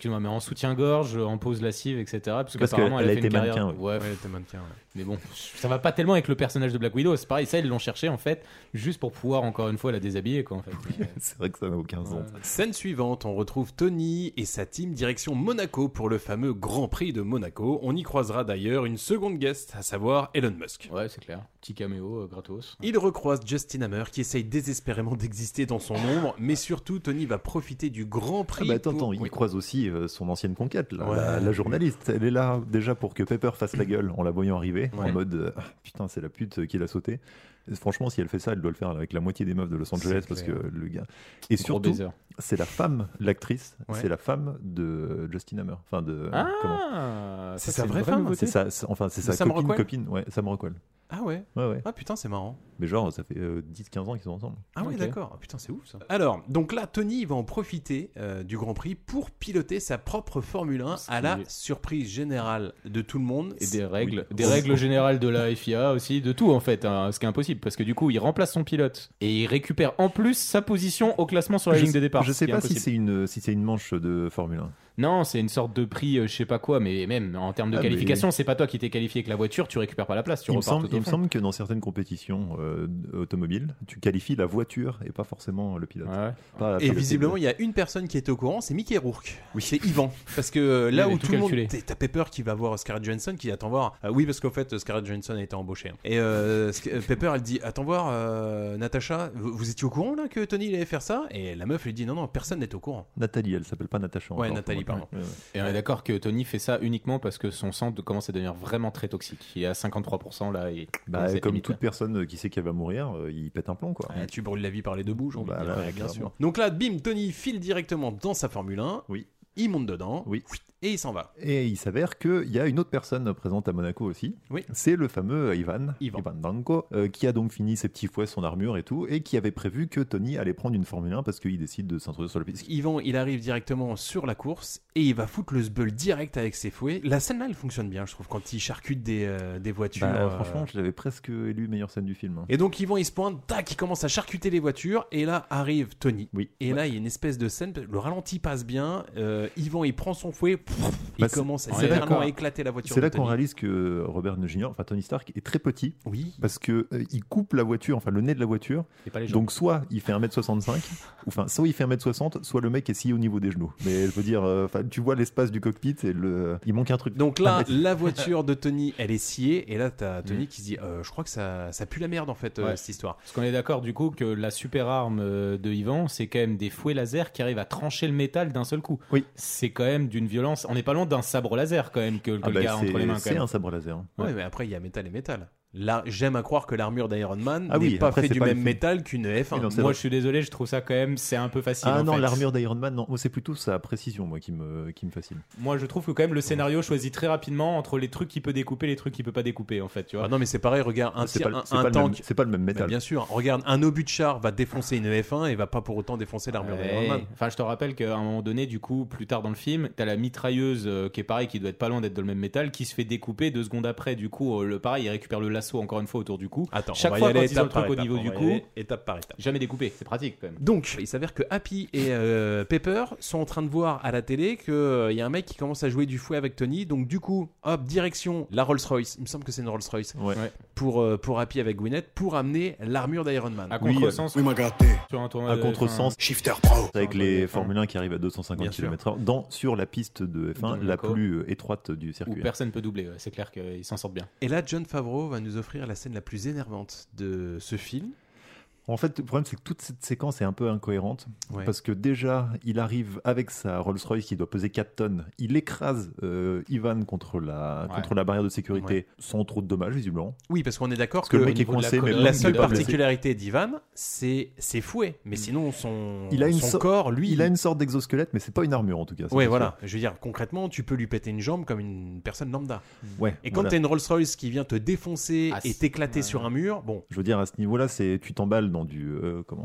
excuse-moi, mais en soutien-gorge, en pause lascive, et cetera. Parce, parce qu'apparemment, qu'elle elle a a fait été une carrière. mannequin. Ouais, Ouais, elle était mannequin, ouais. mais bon, ça va pas tellement avec le personnage de Black Widow. C'est pareil, ça, ils l'ont cherché en fait, juste pour pouvoir encore une fois la déshabiller, quoi, en fait. C'est vrai que ça n'a aucun sens. Scène suivante, on retrouve Tony et sa team direction Monaco pour le fameux Grand Prix de Monaco. On y croisera d'ailleurs une seconde guest, à savoir Elon Musk. Ouais, c'est clair. Petit caméo euh, gratos. Il recroise Justin Hammer qui essaye désespérément d'exister dans son ombre, mais surtout Tony va profiter du Grand Prix. Ah bah attends, pour... attends, il Oui. croise aussi euh, son ancienne conquête, là, Ouais. la, la journaliste. Elle est là déjà pour que Pepper fasse la gueule en la voyant arriver, Ouais. en mode euh, ah, putain, c'est la pute qui l'a sauté. Et franchement, si elle fait ça, elle doit le faire avec la moitié des meufs de Los Angeles C'est parce clair. que le gars. Et Gros surtout, baiser. c'est la femme, l'actrice, Ouais. c'est la femme de Justin Hammer. Enfin, de. Ah, comment C'est ça, sa une vraie femme nouveauté. C'est ça, c'est- enfin, c'est De sa Sam copine, Rockwell copine, ouais, Sam Rockwell. Ah ouais. Ouais, ouais. Ah putain, c'est marrant. Mais genre, ça fait euh, dix quinze ans qu'ils sont ensemble. Ah oui, Ok. d'accord. Ah, putain, c'est ouf ça. Alors, donc là, Tony il va en profiter euh, du Grand Prix pour piloter sa propre Formule un Ce à qui la est- surprise générale de tout le monde. Et des règles, Oui. des règles générales de la F I A aussi, de tout en fait, hein, ce qui est impossible parce que du coup il remplace son pilote et il récupère en plus sa position au classement sur la je ligne de départ. je ce sais qui est pas si impossible. c'est une, si c'est une manche de Formule un. Non, c'est une sorte de prix, euh, je sais pas quoi, mais même en termes de Ah, qualification, c'est pas toi qui t'es qualifié avec la voiture, tu récupères pas la place, tu Il me, repars semble, tout au il me fond. semble que dans certaines compétitions euh, automobiles, tu qualifies la voiture et pas forcément le pilote. Ouais. Pas- Et pas le visiblement, pilote. il y a une personne qui était au courant, c'est Mickey Rourke. Oui, c'est Yvan. Parce que euh, là Il avait où tout tout le monde. calculé. t'es- T'as Pepper qui va voir Scarlett Johansson qui dit attends voir. Ah oui, parce qu'en fait, Scarlett Johansson a été embauchée. hein. Et euh, Sc- euh, Pepper, elle dit attends voir, euh, Natacha, vous, vous étiez au courant là que Tony il allait faire ça? Et la meuf lui dit non, non, personne n'est au courant. Nathalie, elle s'appelle pas Natacha. Ouais, encore, Nathalie, pour moi. pardon. Ouais, ouais. Et on est d'accord que Tony fait ça uniquement parce que son sang de- commence à devenir vraiment très toxique. Il est à cinquante-trois pour cent là. Et Bah, c'est comme limite. toute personne qui sait qu'elle va mourir, euh, il pète un plomb quoi. Ah, tu brûles la vie par les deux bouts, j'ai envie Bah, de dire. là, Ouais, bien clairement. sûr. Donc là, bim, Tony file directement dans sa Formule un. Oui. Il monte dedans. Oui. Et il s'en va. Et il s'avère qu'il y a une autre personne présente à Monaco aussi. Oui. C'est le fameux Ivan, Ivan. Danko, euh, qui a donc fini ses petits fouets, son armure et tout, et qui avait prévu que Tony allait prendre une Formule un parce qu'il décide de s'introduire sur la piste. Yvan, il arrive directement sur la course et il va foutre le sbeul direct avec ses fouets. La scène là, elle fonctionne bien, je trouve, quand il charcute des, euh, des voitures. Bah, euh. Franchement, je l'avais presque élu meilleure scène du film. hein. Et donc Yvan, il se pointe, tac, il commence à charcuter les voitures et là arrive Tony. Oui. Et là, il y a une espèce de scène, le ralenti passe bien. Euh, Yvan, il prend son fouet, pff, il Bah, c'est- commence à on est littéralement d'accord. à éclater la voiture. C'est là de qu'on Tony. réalise que Robert Downey junior, enfin Tony Stark, est très petit Oui. parce que euh, il coupe la voiture, enfin le nez de la voiture. Et pas les gens. Donc soit il fait un mètre soixante-cinq, ou enfin soit il fait un mètre soixante, soit le mec est scié au niveau des genoux. Mais je veux dire, euh, enfin tu vois l'espace du cockpit et le, il manque un truc. Donc là, Ah, mais- la voiture de Tony, elle est sciée et là, t'as Tony Mm. qui se dit, euh, je crois que ça, ça pue la merde en fait, euh, Ouais. cette histoire. Parce qu'on est d'accord du coup que la super arme euh, de Yvan, c'est quand même des fouets laser qui arrivent à trancher le métal d'un seul coup. Oui. C'est quand même d'une violence. On n'est pas loin d'un sabre laser quand même que, que Ah le bah, gars a c'est- entre les mains. Quand c'est même. un sabre laser. hein. Ouais, mais après, il y a métal et métal. Là, j'aime à croire que l'armure d'Iron Man Ah n'est oui, pas après, fait c'est du pas même le- métal qu'une F un. Oui, non, c'est Moi, vrai. je suis désolé, je trouve ça quand même, c'est un peu facile. Ah en non, fait. l'armure d'Iron Man, non, moi, c'est plutôt sa précision moi qui me, qui me fascine. Moi, je trouve que quand même le scénario choisit très rapidement entre les trucs qu'il peut découper et les trucs qu'il peut pas découper, en fait, tu vois. Ah non, mais c'est pareil, regarde, un, C'est tir- pas, le- un, c'est un pas le même- tank. c'est pas le même Bah, métal. bien sûr, regarde, un obus de char va défoncer une F un et va pas pour autant défoncer l'armure Ouais. d'Iron Man. Enfin, je te rappelle qu'à un moment donné, du coup, plus tard dans le film, t'as la mitrailleuse euh, qui est pareil, qui doit être pas loin d'être dans le même métal, qui se fait découper deux secondes après. Du coup, euh, le pareil, il récupère le lasso encore une fois autour du cou. Attends, Chaque on va fois y aller quand ils ont le étape par truc au étape, niveau on du va y cou, aller étape par étape. jamais découpé. C'est pratique quand même. Donc, il s'avère que Happy et euh, Pepper sont en train de voir à la télé qu'il y a un mec qui commence à jouer du fouet avec Tony. Donc, du coup, hop, direction la Rolls-Royce. Il me semble que c'est une Rolls-Royce. Ouais. Ouais. Pour, euh, pour Happy avec Gwyneth, pour amener l'armure d'Iron Man. À Oui, contresens. euh, oui, sur un tournoi À de- contresens, enfin, Shifter Pro. avec Enfin, les ouais, Formule un qui arrivent à deux cent cinquante Bien sûr. kilomètres heure dans, sur la piste de F un Dans la Monaco. plus euh, étroite du où circuit. personne peut doubler. ouais. C'est clair qu'ils s'en sortent bien. Et là, Jon Favreau va nous offrir la scène la plus énervante de ce film. En fait, le problème, c'est que toute cette séquence est un peu incohérente. Ouais. Parce que déjà, il arrive avec sa Rolls-Royce qui doit peser quatre tonnes. Il écrase euh, Ivan contre la, Ouais. contre la barrière de sécurité Ouais. sans trop de dommages, visiblement. Oui, parce qu'on est d'accord Parce que le que mec est niveau de la coincé, mais colonne, la il est seule pas blessé. particularité d'Ivan, c'est ses fouets. Mais sinon, son, Il a une son so- corps, lui. Il a une sorte d'exosquelette, mais c'est pas une armure en tout cas. ça, Ouais, c'est voilà. Je veux dire, concrètement, tu peux lui péter une jambe comme une personne lambda. sûr. Ouais, Et quand voilà. t'as une Rolls-Royce qui vient te défoncer Ah, et c'est- t'éclater ouais. sur un mur, bon. Je veux dire, à ce niveau-là, c'est tu t'emballes dans du. euh, comment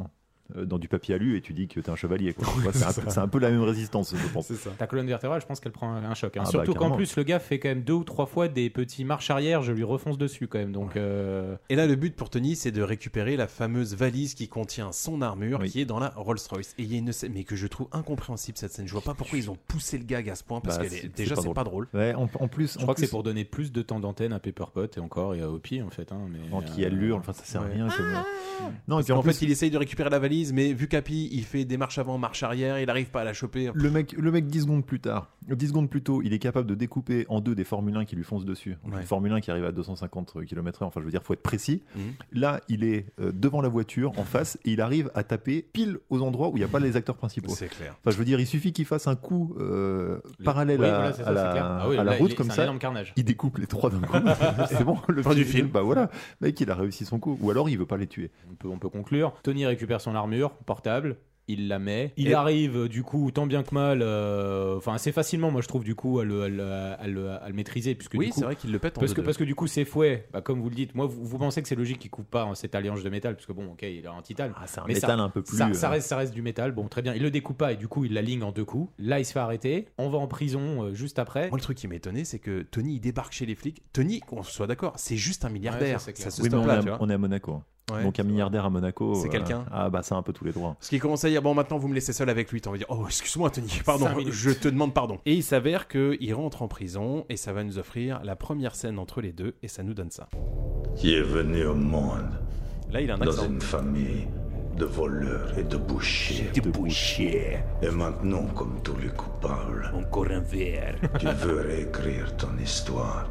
euh, dans du papier alu et tu dis que t'es un chevalier. Quoi. Ouais, c'est, un peu, c'est un peu la même résistance, je pense. C'est ça. Ta colonne vertébrale, je pense qu'elle prend un choc. Hein. Ah Surtout bah, qu'en plus, le gars fait quand même deux ou trois fois des petits marches arrière, je lui refonce dessus quand même. Donc, euh... Et là, le but pour Tony, c'est de récupérer la fameuse valise qui contient son armure, oui. qui est dans la Rolls-Royce. Et il y a une scène, mais que je trouve incompréhensible cette scène. Je vois pas pourquoi ils ont poussé le gag à ce point, parce bah, que c'est, déjà, c'est c'est pas drôle. Ouais, en, en plus, je en crois plus, que c'est pour donner plus de temps d'antenne à Pepperpot et encore et à Opie en fait. Hein, mais, en qui a l'allure, enfin ça sert à ouais. rien. Comme... Non, parce et puis en, en plus, fait, il essaye de récupérer la valise, mais vu qu'Happy, il fait des marches avant, marche arrière, il arrive pas à la choper. Le mec, le mec dix secondes plus tard, dix secondes plus tôt, il est capable de découper en deux des Formule un qui lui foncent dessus. Donc, ouais. Une Formule un qui arrive à deux cent cinquante kilomètres heure, enfin je veux dire, faut être précis. Mmh. Là, il est euh, devant la voiture, en face, et il arrive à taper pile aux endroits où il n'y a pas les acteurs principaux. C'est clair. Enfin, je veux dire, il suffit qu'il fasse un coup euh, parallèle oui, à, voilà, ça, à la, ah oui, à la là, route il est, comme c'est un ça. énorme carnage. Il découpe les trois d'un coup. C'est bon, le fin du film. Bah voilà, mec, il a réussi son coup. Ou alors, il veut pas les tuer. On peut, on peut conclure. Tony récupère son armure portable. Il la met. Il Et... arrive, du coup, tant bien que mal, euh, enfin assez facilement, moi je trouve, du coup, à le, à le, à le, à le maîtriser. Puisque, oui, du coup, c'est vrai qu'il le pète en parce deux que, parce que du coup, ses fouets, bah, comme vous le dites, moi, vous, vous pensez que c'est logique qu'il coupe pas hein, cette alliance de métal, parce que bon, ok, il est en titane. Ah, c'est un mais métal ça, un peu plus. Ça, euh... ça, reste, ça reste du métal, bon, très bien. Il le découpe pas et du coup, il l'aligne en deux coups. Là, il se fait arrêter. On va en prison euh, juste après. Moi, le truc qui m'étonnait, c'est que Tony, il débarque chez les flics. Tony, qu'on soit d'accord, c'est juste un milliardaire. Ouais, ça, ça se oui, stoppe mais on, là, est tu à, vois. on est à Monaco. Ouais, donc un milliardaire à Monaco, c'est euh, quelqu'un. Ah bah ça a un peu tous les droits. Parce qu'il commence à dire bon maintenant vous me laissez seul avec lui, on va dire oh excuse-moi Tony, pardon, je te demande pardon. Et il s'avère qu'il rentre en prison et ça va nous offrir la première scène entre les deux et ça nous donne ça. Qui est venu au monde là il a un dans accent. une famille de voleurs et de bouchers. De bouchers. Et maintenant comme tous les coupables, encore un verre. Tu veux réécrire ton histoire.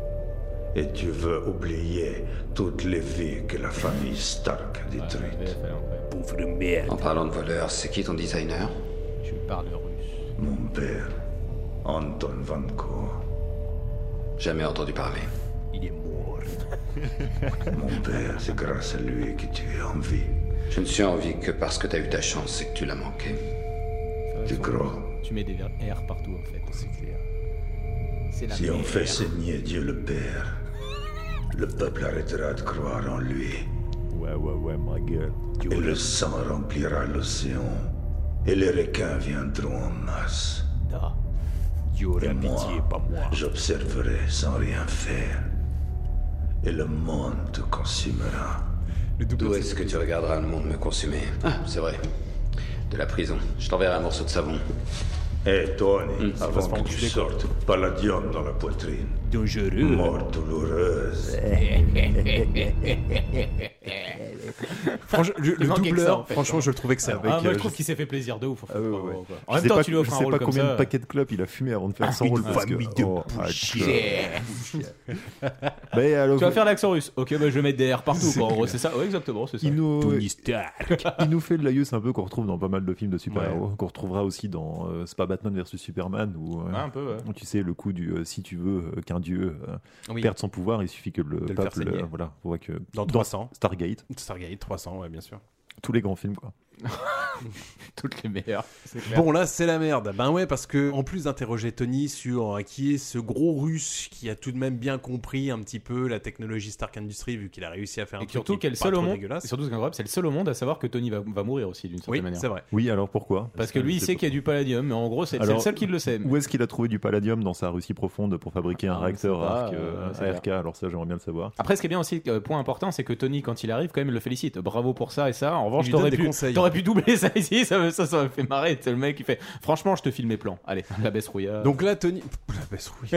Et tu veux oublier toutes les vies que la famille Stark a détruites. Pauvre merde. En parlant de voleurs, c'est qui ton designer? Tu parles russe. Mon père, Anton Vanko. Jamais entendu parler. Il est mort. Mon père, c'est grâce à lui que tu es en vie. Je ne suis en vie que parce que t'as eu ta chance, c'est que tu l'as manqué. Tu crois? Tu mets des R partout en fait, c'est clair. C'est la si on merde. fait saigner Dieu le Père, le peuple arrêtera de croire en lui. Ouais, ouais, ouais, ma gueule. Et le sang remplira l'océan. Et les requins viendront en masse. Da. Dieu aura Et moi, pitié, pas moi. j'observerai sans rien faire. Et le monde te consumera. D'où est-ce que tu regarderas le monde me consumer? Ah, c'est vrai. De la prison. Je t'enverrai un morceau de savon. Hé, hey, Tony, mmh, avant que tu sortes, palladium dans la poitrine. Dangereux. Mort douloureuse. Franchement, le, le doubleur, ça, en fait, franchement, je le trouvais excellent. Ah, moi, je trouve qu'il s'est fait plaisir de ouf. Ah, ouais, ouais. En même temps, pas, tu lui offres un rôle comme ça. Je sais pas combien ça. de paquets de clopes il a fumé avant de faire ah, son rôle. Parce que... de oh, bah, alors, tu vas faire l'accent russe. Ok, bah je vais mettre des R partout. Quoi. En gros, c'est ça. Ouais, exactement, c'est ça. Il nous, Tony Stark. il nous fait de l'aïeul, c'est un peu qu'on retrouve dans pas mal de films de super-héros, ouais. Qu'on retrouvera aussi dans euh, c'est pas Batman versus Superman ou euh, ouais, un peu. Ouais. Tu sais le coup du euh, si tu veux euh, qu'un dieu euh, oui. perde son pouvoir, il suffit que le de peuple le euh, voilà, on voit que dans, dans trois cents Stargate. Stargate trois cents, ouais, bien sûr. Tous les grands films quoi. Toutes les meilleures. Bon là c'est la merde. Ben ouais parce que en plus d'interroger Tony sur euh, qui est ce gros russe qui a tout de même bien compris un petit peu la technologie Stark Industries vu qu'il a réussi à faire un et truc surtout qui est le pas seul trop au monde. dégueulasse. Et surtout c'est le seul au monde à savoir que Tony va, va mourir aussi d'une certaine oui, manière. C'est vrai. Oui alors pourquoi? Parce que lui il sait qu'il y a du palladium mais en gros c'est, alors, c'est le seul qui le sait. Où est-ce qu'il a trouvé du palladium dans sa Russie profonde pour fabriquer un ah, réacteur pas, arc euh, A R K? Alors ça j'aimerais bien le savoir. Après ce qui est bien aussi euh, point important c'est que Tony quand il arrive quand même il le félicite. Bravo pour ça et ça. En revanche t'aurais pu, t'aurais pu doubler ça ici ça ça ça m'a fait marrer. C'est le mec qui fait franchement je te file mes plans. Allez la baisse rouillard. Donc là Tony la baisse rouillard.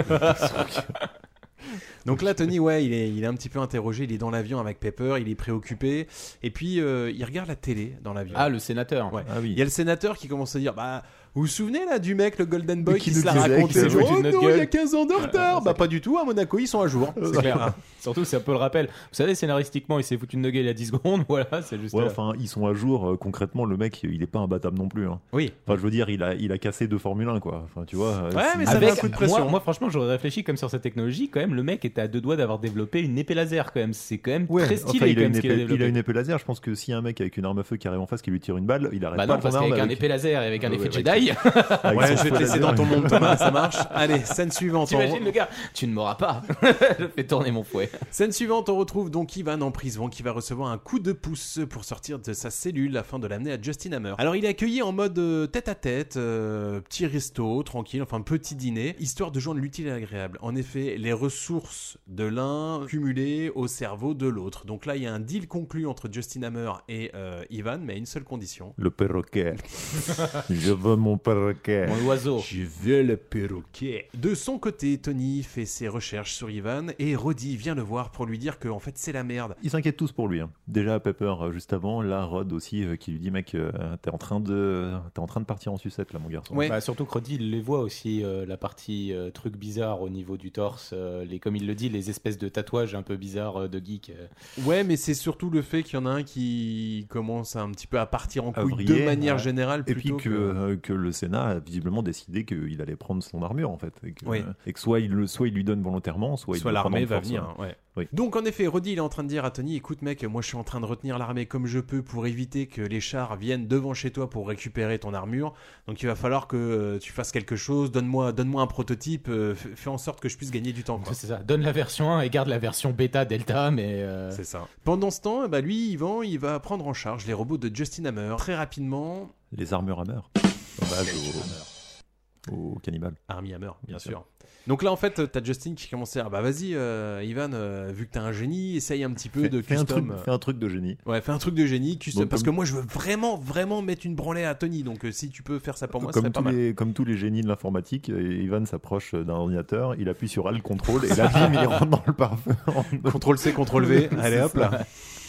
Donc là Tony ouais il est il est un petit peu interrogé, il est dans l'avion avec Pepper, il est préoccupé et puis euh, il regarde la télé dans l'avion. Ah le sénateur. Ouais. Ah oui. Il y a le sénateur qui commence à dire bah vous vous souvenez là du mec le Golden Boy qui, qui se l'a disait, raconté qui oh non il y a quinze ans de retard. Bah pas du tout à Monaco ils sont à jour. C'est clair. Surtout c'est un peu le rappel. Vous savez scénaristiquement il s'est foutu de nos gueules il y a dix secondes voilà c'est juste. Ouais là. Enfin ils sont à jour euh, concrètement le mec il est pas imbattable non plus. Hein. Oui. Enfin je veux dire il a il a cassé deux Formule un quoi. Enfin tu vois. Ouais mais ça avec met un coup de pression. Moi, moi franchement j'aurais réfléchi comme sur cette technologie quand même le mec était à deux doigts d'avoir développé une épée laser quand même c'est quand même ouais, très stylé enfin, il, quand a même une ce qu'il a épée, développé. il a une épée laser je pense que si un mec avec une arme à feu qui arrive en face qui lui tire une balle il arrête bah pas non parce qu'avec un épée laser et avec un ouais, effet ouais, Jedi oui. Ouais, je vais te laisser dans ton monde, Thomas, ça marche. Allez, scène suivante. T'imagines le gars, tu ne m'auras pas. Je fais tourner mon fouet. Scène suivante, on retrouve donc Ivan en prison qui va recevoir un coup de pouce pour sortir de sa cellule afin de l'amener à Justin Hammer. Alors il est accueilli en mode euh, tête à tête, euh, petit resto, tranquille, enfin petit dîner, histoire de joindre l'utile et l'agréable. En effet, les ressources de l'un cumulées au cerveau de l'autre. Donc là, il y a un deal conclu entre Justin Hammer et euh, Ivan, mais à une seule condition. Le perroquet. Je veux mon perroquet. Mon oiseau. Je veux le perroquet. De son côté, Tony fait ses recherches sur Ivan et Roddy vient le voir pour lui dire que en fait c'est la merde. Ils s'inquiètent tous pour lui. Hein. Déjà Pepper euh, juste avant, là Rod aussi euh, qui lui dit mec, euh, t'es en train de, t'es en train de partir en sucette là mon garçon. Ouais. Bah, surtout que Roddy il les voit aussi euh, la partie euh, truc bizarre au niveau du torse, euh, les comme il le dit les espèces de tatouages un peu bizarres euh, de geek. Euh. Ouais, mais c'est surtout le fait qu'il y en a un qui commence un petit peu à partir en couille Vriller, de manière ouais. générale. Et puis plutôt que, que... euh, que le Sénat a visiblement décidé qu'il allait prendre son armure en fait. Et que, Oui. euh, et que soit il, le, soit il lui donne volontairement, soit, soit il le prend l'armée en va force, venir. hein. Ouais. Oui. Donc en effet, Roddy il est en train de dire à Tony, écoute mec, moi je suis en train de retenir l'armée comme je peux pour éviter que les chars viennent devant chez toi pour récupérer ton armure. Donc il va falloir que euh, tu fasses quelque chose, donne-moi, donne-moi un prototype, euh, f- fais en sorte que je puisse gagner du temps. Quoi. C'est ça, donne la version un et garde la version bêta, delta, mais... Euh... C'est ça. Pendant ce temps, bah, lui, Yvan, il va prendre en charge les robots de Justin Hammer. Très rapidement... Les armures Hammer. Hommage au, au cannibale. Army Hammer, bien, bien sûr. sûr. Donc là, en fait, t'as Justin qui commençait à bah vas-y, euh, Ivan, euh, vu que t'es un génie, essaye un petit peu fais, de fais custom. Un truc, fais un truc de génie. Ouais, fais un truc de génie, custom. Donc, parce comme... que moi, je veux vraiment, vraiment mettre une branlée à Tony. Donc euh, si tu peux faire ça pour moi, comme ça serait pas mal. Les, comme tous les génies de l'informatique, Ivan s'approche d'un ordinateur, il appuie sur Alt Control et là, bim, il rentre dans le pare-feu. Contrôle C, Contrôle V. Allez hop là.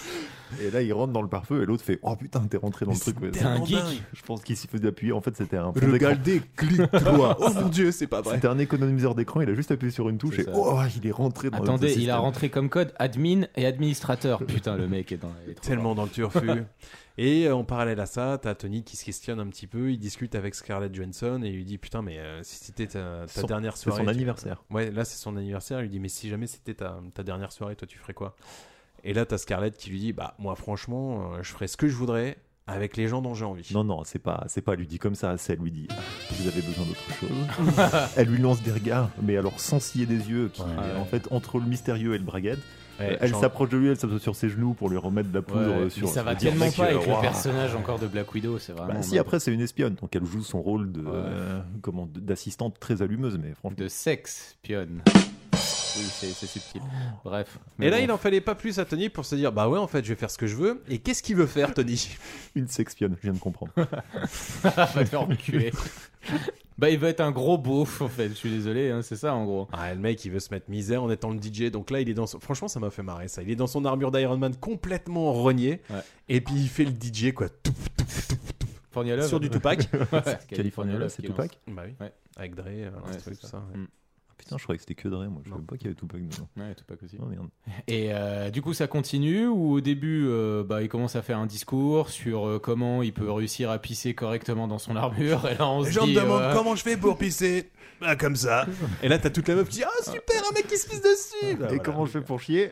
Et là, il rentre dans le pare-feu et l'autre fait oh putain, t'es rentré dans mais le truc. Ouais, t'es un geek. Je pense qu'il s'y faisait appuyer. En fait, c'était un. Regardez, clique-toi. Oh mon dieu, c'est pas vrai. C'était un économiseur d'écran. Il a juste appuyé sur une touche c'est et ça. oh, il est rentré dans Attendez, le il a rentré comme code admin et administrateur. Putain, le mec est dans. Est trop tellement fort. dans le turfu. Et euh, en parallèle à ça, t'as Tony qui se questionne un petit peu. Il discute avec Scarlett Johansson et il lui dit putain, mais euh, si c'était ta, ta son, dernière soirée. C'est son tu... anniversaire. Ouais, là c'est son anniversaire. Il lui dit mais si jamais c'était ta, ta dernière soirée, toi tu ferais quoi? Et là, t'as Scarlett qui lui dit bah moi franchement, euh, je ferais ce que je voudrais avec les gens dont j'ai envie. Non non, c'est pas c'est pas elle lui dit comme ça, c'est elle lui dit vous avez besoin d'autre chose. Elle lui lance des regards, mais alors sans ciller des yeux, qui ouais. en fait entre le mystérieux et le braguette. Ouais, elle genre... s'approche de lui, elle s'approche sur ses genoux pour lui remettre de la poudre ouais, sur. Mais ça va dire, tellement mec, pas avec euh, le personnage encore de Black Widow, c'est vraiment. Bah, si après c'est une espionne, donc elle joue son rôle de ouais. euh, comment d'assistante très allumeuse, mais franchement. De sex-pionne. Oui, c'est, c'est subtil. Bref. Et là, bon. il en fallait pas plus à Tony pour se dire bah ouais, en fait, je vais faire ce que je veux. Et qu'est-ce qu'il veut faire, Tony? Une sexpionne, je viens de comprendre. Va te faire enculer. Bah, il veut être un gros beauf, en fait. Je suis désolé, hein, c'est ça, en gros. Ah, le mec, il veut se mettre misère en étant le D J. Donc là, il est dans son... Franchement, ça m'a fait marrer, ça. Il est dans son armure d'Iron Man complètement rogné. Ouais. Et puis, il fait le D J, quoi. Touf, touf, touf, touf. Sur du Tupac. Ouais. California Love, c'est Tupac. Bah oui. Ouais. Avec Dre, euh, ouais, truc, tout ça. Ouais. Mm. Putain, je croyais que c'était que Dre, moi. Je savais pas qu'il y avait Tupac dedans. Ouais, Tupac aussi. Oh, merde. Et euh, du coup, ça continue où au début, euh, bah, il commence à faire un discours sur euh, comment il peut réussir à pisser correctement dans son armure. Et là, on Les se gens dit, me demandent euh... comment je fais pour pisser. Bah, comme ça. Et là, t'as toute la meuf qui dit ah, super, un mec qui se pisse dessus. Bah, et voilà. Comment je fais pour chier?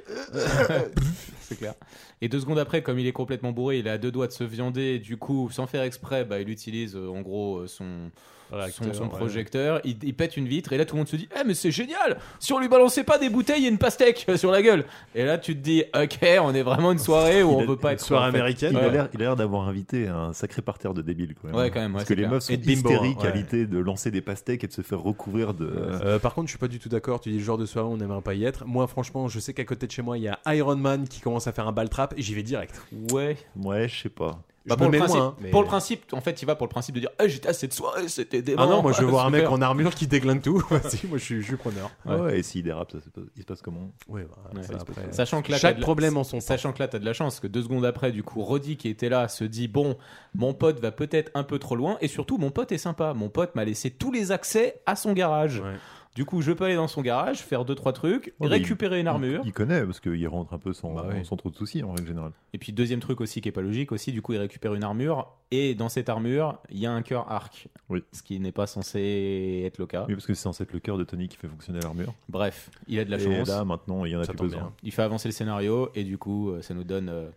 C'est clair. Et deux secondes après, comme il est complètement bourré, il a deux doigts de se viander. Du coup, sans faire exprès, bah, il utilise euh, en gros euh, son. Son, son projecteur, ouais. il, il pète une vitre et là tout le monde se dit eh mais c'est génial, si on lui balançait pas des bouteilles et une pastèque sur la gueule. Et là tu te dis ok, on est vraiment une soirée où il on a, veut pas être soirée américaine. Il, ouais. a l'air, il a l'air d'avoir invité un sacré parterre de débiles quand même. Ouais, quand même, ouais, parce que les clair. meufs sont et hystériques ouais. à l'idée de lancer des pastèques et de se faire recouvrir de euh, par contre je suis pas du tout d'accord, tu dis le genre de soirée on n'aimerait pas y être. Moi franchement je sais qu'à côté de chez moi il y a Iron Man qui commence à faire un ball trap et j'y vais direct. Ouais ouais je sais pas. Bah pour, le principe, loin, hein, mais... pour le principe, en fait, il va pour le principe de dire hey, j'étais à cette soirée, c'était dément. Ah non, moi je veux voir un mec en armure qui déglingue tout. Vas-y, moi je suis, je suis preneur. Ouais, ouais et s'il dérape, ça, il se passe comment? Ouais, bah, ouais, ça, après, après, sachant que là, chaque problème en son sachant que là, t'as de la chance que deux secondes après, du coup, Roddy qui était là se dit bon, mon pote va peut-être un peu trop loin et surtout mon pote est sympa. Mon pote m'a laissé tous les accès à son garage. Ouais. Du coup, je peux aller dans son garage, faire deux trois trucs, oh, récupérer il, une armure. Il, il connaît parce qu'il rentre un peu sans, bah ouais. sans trop de soucis en règle générale. Et puis deuxième truc aussi qui est pas logique aussi, du coup, il récupère une armure et dans cette armure, il y a un cœur arc. Oui. Ce qui n'est pas censé être le cas. Oui, parce que c'est censé être le cœur de Tony qui fait fonctionner l'armure. Bref, il a de la et chance. Et là, maintenant, il y en a ça plus besoin. Bien. Il fait avancer le scénario et du coup, ça nous donne. Euh,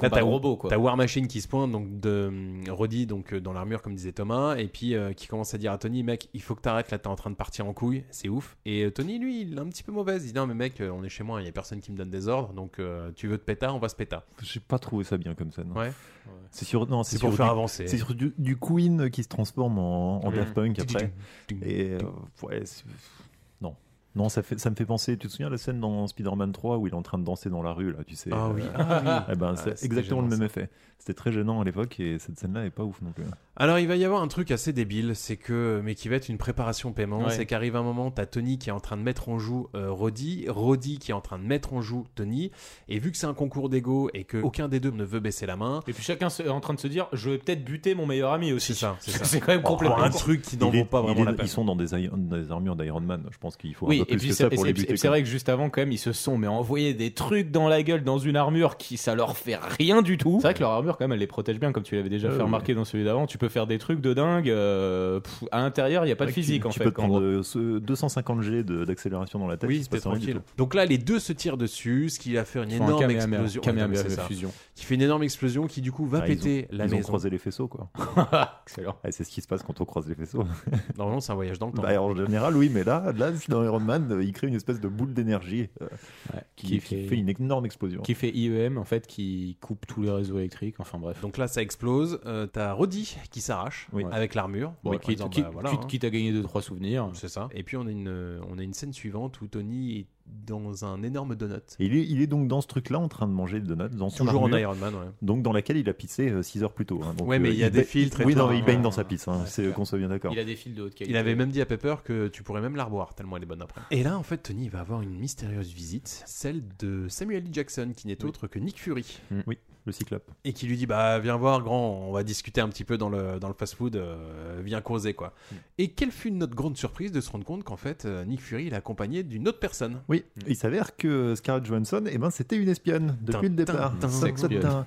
combat t'as, de robot, quoi. T'as War Machine qui se pointe, donc de euh, Roddy, donc euh, dans l'armure, comme disait Thomas, et puis euh, qui commence à dire à Tony, mec, il faut que t'arrêtes, là, t'es en train de partir en couille, c'est ouf. Et euh, Tony, lui, il est un petit peu mauvaise. Il dit, non, mais mec, euh, on est chez moi, il y a personne qui me donne des ordres, donc euh, tu veux te péta, on va se péta. J'ai pas trouvé ça bien comme ça, non. Ouais. C'est sur, non, c'est, c'est pour sur faire du, avancer. C'est sur du, du Queen qui se transforme en, en Mmh. Daft Punk après. Et euh, ouais, c'est... non. Non, ça, fait, ça me fait penser. Tu te souviens la scène dans Spider-Man trois où il est en train de danser dans la rue, là, tu sais. Ah oui. euh, Ah oui. Eh ben, Ah, c'est exactement gênant, le même ça. effet. C'était très gênant à l'époque et cette scène-là est pas ouf non plus. Alors il va y avoir un truc assez débile, c'est que, mais qui va être une préparation au paiement, Ouais. c'est qu'arrive un moment, t'as Tony qui est en train de mettre en joue euh, Roddy, Roddy qui est en train de mettre en joue Tony, et vu que c'est un concours d'ego et que aucun des deux ne veut baisser la main, Et puis chacun est en train de se dire, je vais peut-être buter mon meilleur ami aussi. c'est ça, c'est ça. C'est quand même Oh, complètement un truc qui n'en Il est- vaut pas il vraiment est- la peine. Ils sont dans des, i- dans des armures d'Iron Man. Je pense qu'il faut Oui, un peu et plus puis que c'est, ça pour et les c'est- buter. c'est quoi. vrai que juste avant, quand même, ils se sont mais envoyés des trucs dans la gueule dans une armure qui ça leur fait rien du tout. C'est vrai que leur armure, quand même, elle les protège bien, comme tu l'avais déjà Ouais, fait ouais. remarquer dans celui d'avant. Tu peux faire des trucs de dingue. euh, pff, à l'intérieur, il n'y a pas de Ouais, physique tu, en tu fait. peux te en prendre gros. euh, ce deux cent cinquante G de, d'accélération dans la tête. Oui, il se c'était passe rien du tranquille. tout. Donc là, les deux se tirent dessus, ce qui va faire une Ils font un énorme Kamehameha- explosion. Kamehameha Ouais, c'est ça. fusion. Qui fait une énorme explosion qui du coup va Ah, ils péter ont, la ils ont maison. croisé les faisceaux, quoi. Excellent. Ouais, c'est ce qui se passe quand on croise les faisceaux. Normalement, c'est un voyage dans le temps. Bah, en général, oui, mais là, là, dans Iron Man, euh, il crée une espèce de boule d'énergie euh, Ouais, qui, qui qui fait- fait une énorme explosion. Qui fait I E M en fait, qui coupe tous les réseaux électriques. Enfin bref. Donc là, ça explose. Euh, t'as Roddy qui s'arrache Oui. avec l'armure. Bon, en quitte, disant, quitte- bah, voilà, quitte- hein. quitte à gagner deux trois souvenirs. C'est ça. Et puis on a une, euh, on a une scène suivante où Tony est dans un énorme donut. Et il, est, il est donc dans ce truc-là en train de manger des donuts dans son Toujours en armure, Iron Man, ouais. donc dans laquelle il a pissé six heures plus tôt. hein. Donc, Ouais, mais il y a des ba- filtres et Oui, tout, non, mais hein. il baigne dans sa pisse, hein. Ouais, c'est c'est qu'on soit bien d'accord. Il a des fils de haute qualité. Il avait même dit à Pepper que tu pourrais même la reboire, tellement elle est bonne après. Et là, en fait, Tony va avoir une mystérieuse visite, celle de Samuel L. Jackson, qui n'est autre que Nick Fury. Oui, le cyclope. Et qui lui dit, bah viens voir grand, on va discuter un petit peu dans le, dans le fast-food, euh, viens causer quoi. Mm. Et quelle fut notre grande surprise de se rendre compte qu'en fait, euh, Nick Fury, il est accompagné d'une autre personne. Oui, il s'avère que Scarlett Johansson, eh ben, c'était une espionne depuis Tin, le départ. tin, tin, Tin, sexpionne. tin.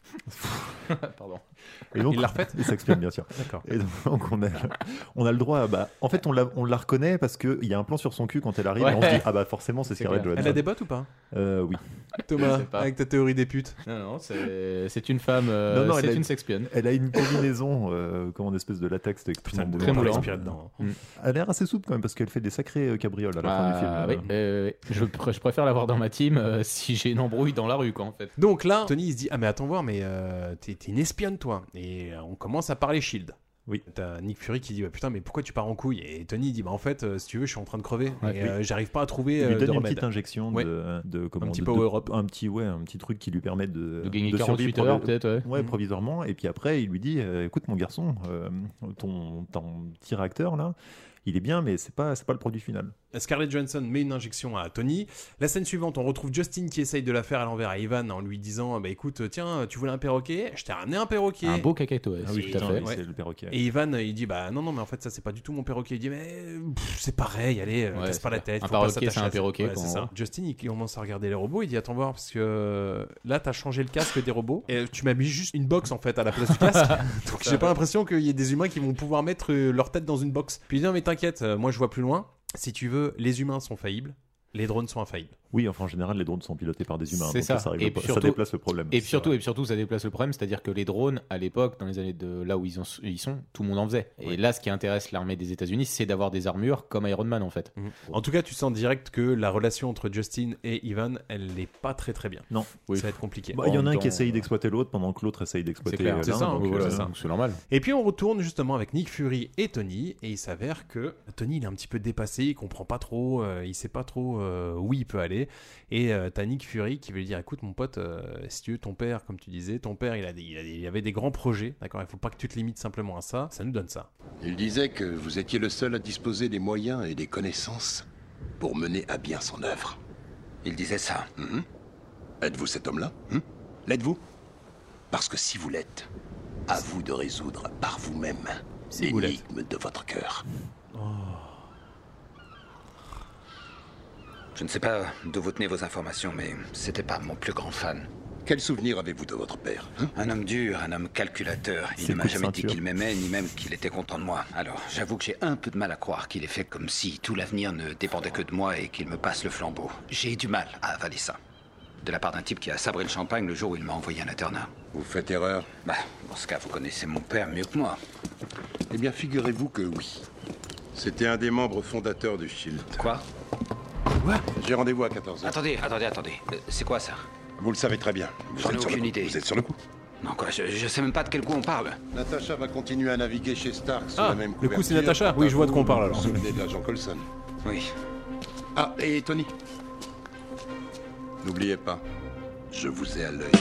Pardon. Et donc, Il l'a refaite Il s'exprime bien sûr. D'accord. Et donc on a, on a le droit à, bah, en fait on la, on la reconnaît parce qu'il y a un plan sur son cul quand elle arrive Ouais. et on se dit ah bah forcément c'est C'est Scarlett clair. Johansson. Elle a des bottes ou pas Euh, oui. Thomas, Je sais pas. avec ta théorie des putes. Non, non, c'est, c'est une femme. euh, Non, non, c'est elle a- une sexpionne. Elle a une combinaison euh, comme une espèce de latex extrêmement Putain, beau. très on va moulant. respirer dedans. Mm. Elle a l'air assez souple quand même parce qu'elle fait des sacrés euh, cabrioles à la fin du film. Ah, oui, euh, je, pr- je préfère l'avoir dans ma team euh, si j'ai une embrouille dans la rue, quoi, en fait. Donc là, Tony il se dit, ah mais attends voir, mais euh, t'es, t'es une espionne toi. Et euh, on commence à parler Shield. Oui. T'as Nick Fury qui dit, bah, putain mais pourquoi tu pars en couille. Et Tony il dit, bah en fait, euh, si tu veux, je suis en train de crever. Ouais, et oui. euh, j'arrive pas à trouver Il euh, lui de donne une remède. petite injection Ouais. de, de comment, Un petit de- power de- up. un petit ouais, un petit truc qui lui permet de, De gagner de quarante-huit survivre heures, provi- peut-être, ouais. ouais, Mm. provisoirement. Et puis après, il lui dit euh, écoute, mon garçon, euh, ton, ton petit réacteur là, il est bien, mais c'est pas, c'est pas le produit final. Scarlett Johansson met une injection à Tony. La scène suivante, on retrouve Justin qui essaye de la faire à l'envers à Ivan en lui disant, bah écoute, tiens, tu voulais un perroquet, je t'ai ramené un perroquet. Un beau cacatoès, Ah oui, tout putain, à fait. oui, Ouais. c'est le perroquet. Et Ivan, il dit, bah non, non, mais en fait, ça, c'est pas du tout mon perroquet. Il dit, mais pff, c'est pareil, allez, Ouais, casse pas c'est la tête. un faut pas perroquet, s'attacher c'est un à ça. perroquet, Ouais, quoi, c'est en ça. gros. Justin, il commence à regarder les robots. Il dit, attends voir, parce que euh, là, t'as changé le casque des robots. Et tu m'as mis juste une box, en fait, à la place du casque. Donc, j'ai pas l'impression qu'il y ait des humains qui vont pouvoir mettre euh, leur tête dans une box. Puis il dit, non, mais t'inquiète, euh, moi, je vois plus loin. Si tu veux, les humains sont faillibles. Les drones sont infaillibles. Oui, enfin en général, les drones sont pilotés par des humains, C'est donc ça. ça, Et règle puis pas- ça surtout- déplace le problème. Et puis surtout, et puis surtout, ça déplace le problème, c'est-à-dire que les drones, à l'époque, dans les années de là où ils, ont, ils sont, tout le monde en faisait. Et Oui. là, ce qui intéresse l'armée des États-Unis, c'est d'avoir des armures comme Iron Man, en fait. Mhm. En tout cas, tu sens direct que la relation entre Justin et Ivan, elle n'est pas très très bien. Non, Oui. Ça va être compliqué. Bah, il y en a un Dans- qui essaye d'exploiter l'autre pendant que l'autre essaye C'est d'exploiter clair. l'un. C'est ça, hein, donc, oui, voilà, euh, c'est ça. Donc c'est normal. Et puis on retourne justement avec Nick Fury et Tony, et il s'avère que Tony il est un petit peu dépassé, il comprend pas trop, euh, il sait pas trop euh, où il peut aller, et euh, t'as Nick Fury qui veut lui dire, écoute mon pote, euh, si tu veux ton père, comme tu disais, ton père il, a des, il, a des- il avait des grands projets, d'accord, il faut pas que tu te limites simplement à ça, ça nous donne ça. Il disait que vous étiez le seul à disposer des moyens et des connaissances pour mener à bien son œuvre. Il disait ça. Mhm. Êtes-vous cet homme-là hein L'êtes-vous Parce que si vous l'êtes, à vous de résoudre par vous-même Si vous l'êtes. l'énigme de votre cœur. Je ne sais pas d'où vous tenez vos informations, mais c'était pas mon plus grand fan. Quel souvenir avez-vous de votre père hein Un homme dur, un homme calculateur. Il C'est ne m'a coup de jamais dit ceinture. qu'il m'aimait, ni même qu'il était content de moi. Alors, j'avoue que j'ai un peu de mal à croire qu'il ait fait comme si tout l'avenir ne dépendait que de moi et qu'il me passe le flambeau. J'ai du mal à avaler ça. de la part d'un type qui a sabré le champagne le jour où il m'a envoyé à l'internat. Vous faites erreur? Bah, dans ce cas, vous connaissez mon père mieux que moi. Eh bien, figurez-vous que oui. C'était un des membres fondateurs du Shield. Quoi? Quoi? J'ai rendez-vous à quatorze heures. Attendez, attendez, attendez. Euh, c'est quoi ça? Vous le savez très bien. Vous J'en ai êtes sur le aucune coup. idée. Vous êtes sur le coup? Non, quoi, je, je sais même pas de quel coup on parle. Natacha va continuer à naviguer chez Stark sous Ah, la même le coup, c'est couverture. Natacha. Oui, je vois de quoi on parle, alors. Vous vous souvenez de l'agent Coulson? Oui. Ah, et Tony? N'oubliez pas, je vous ai à l'œil.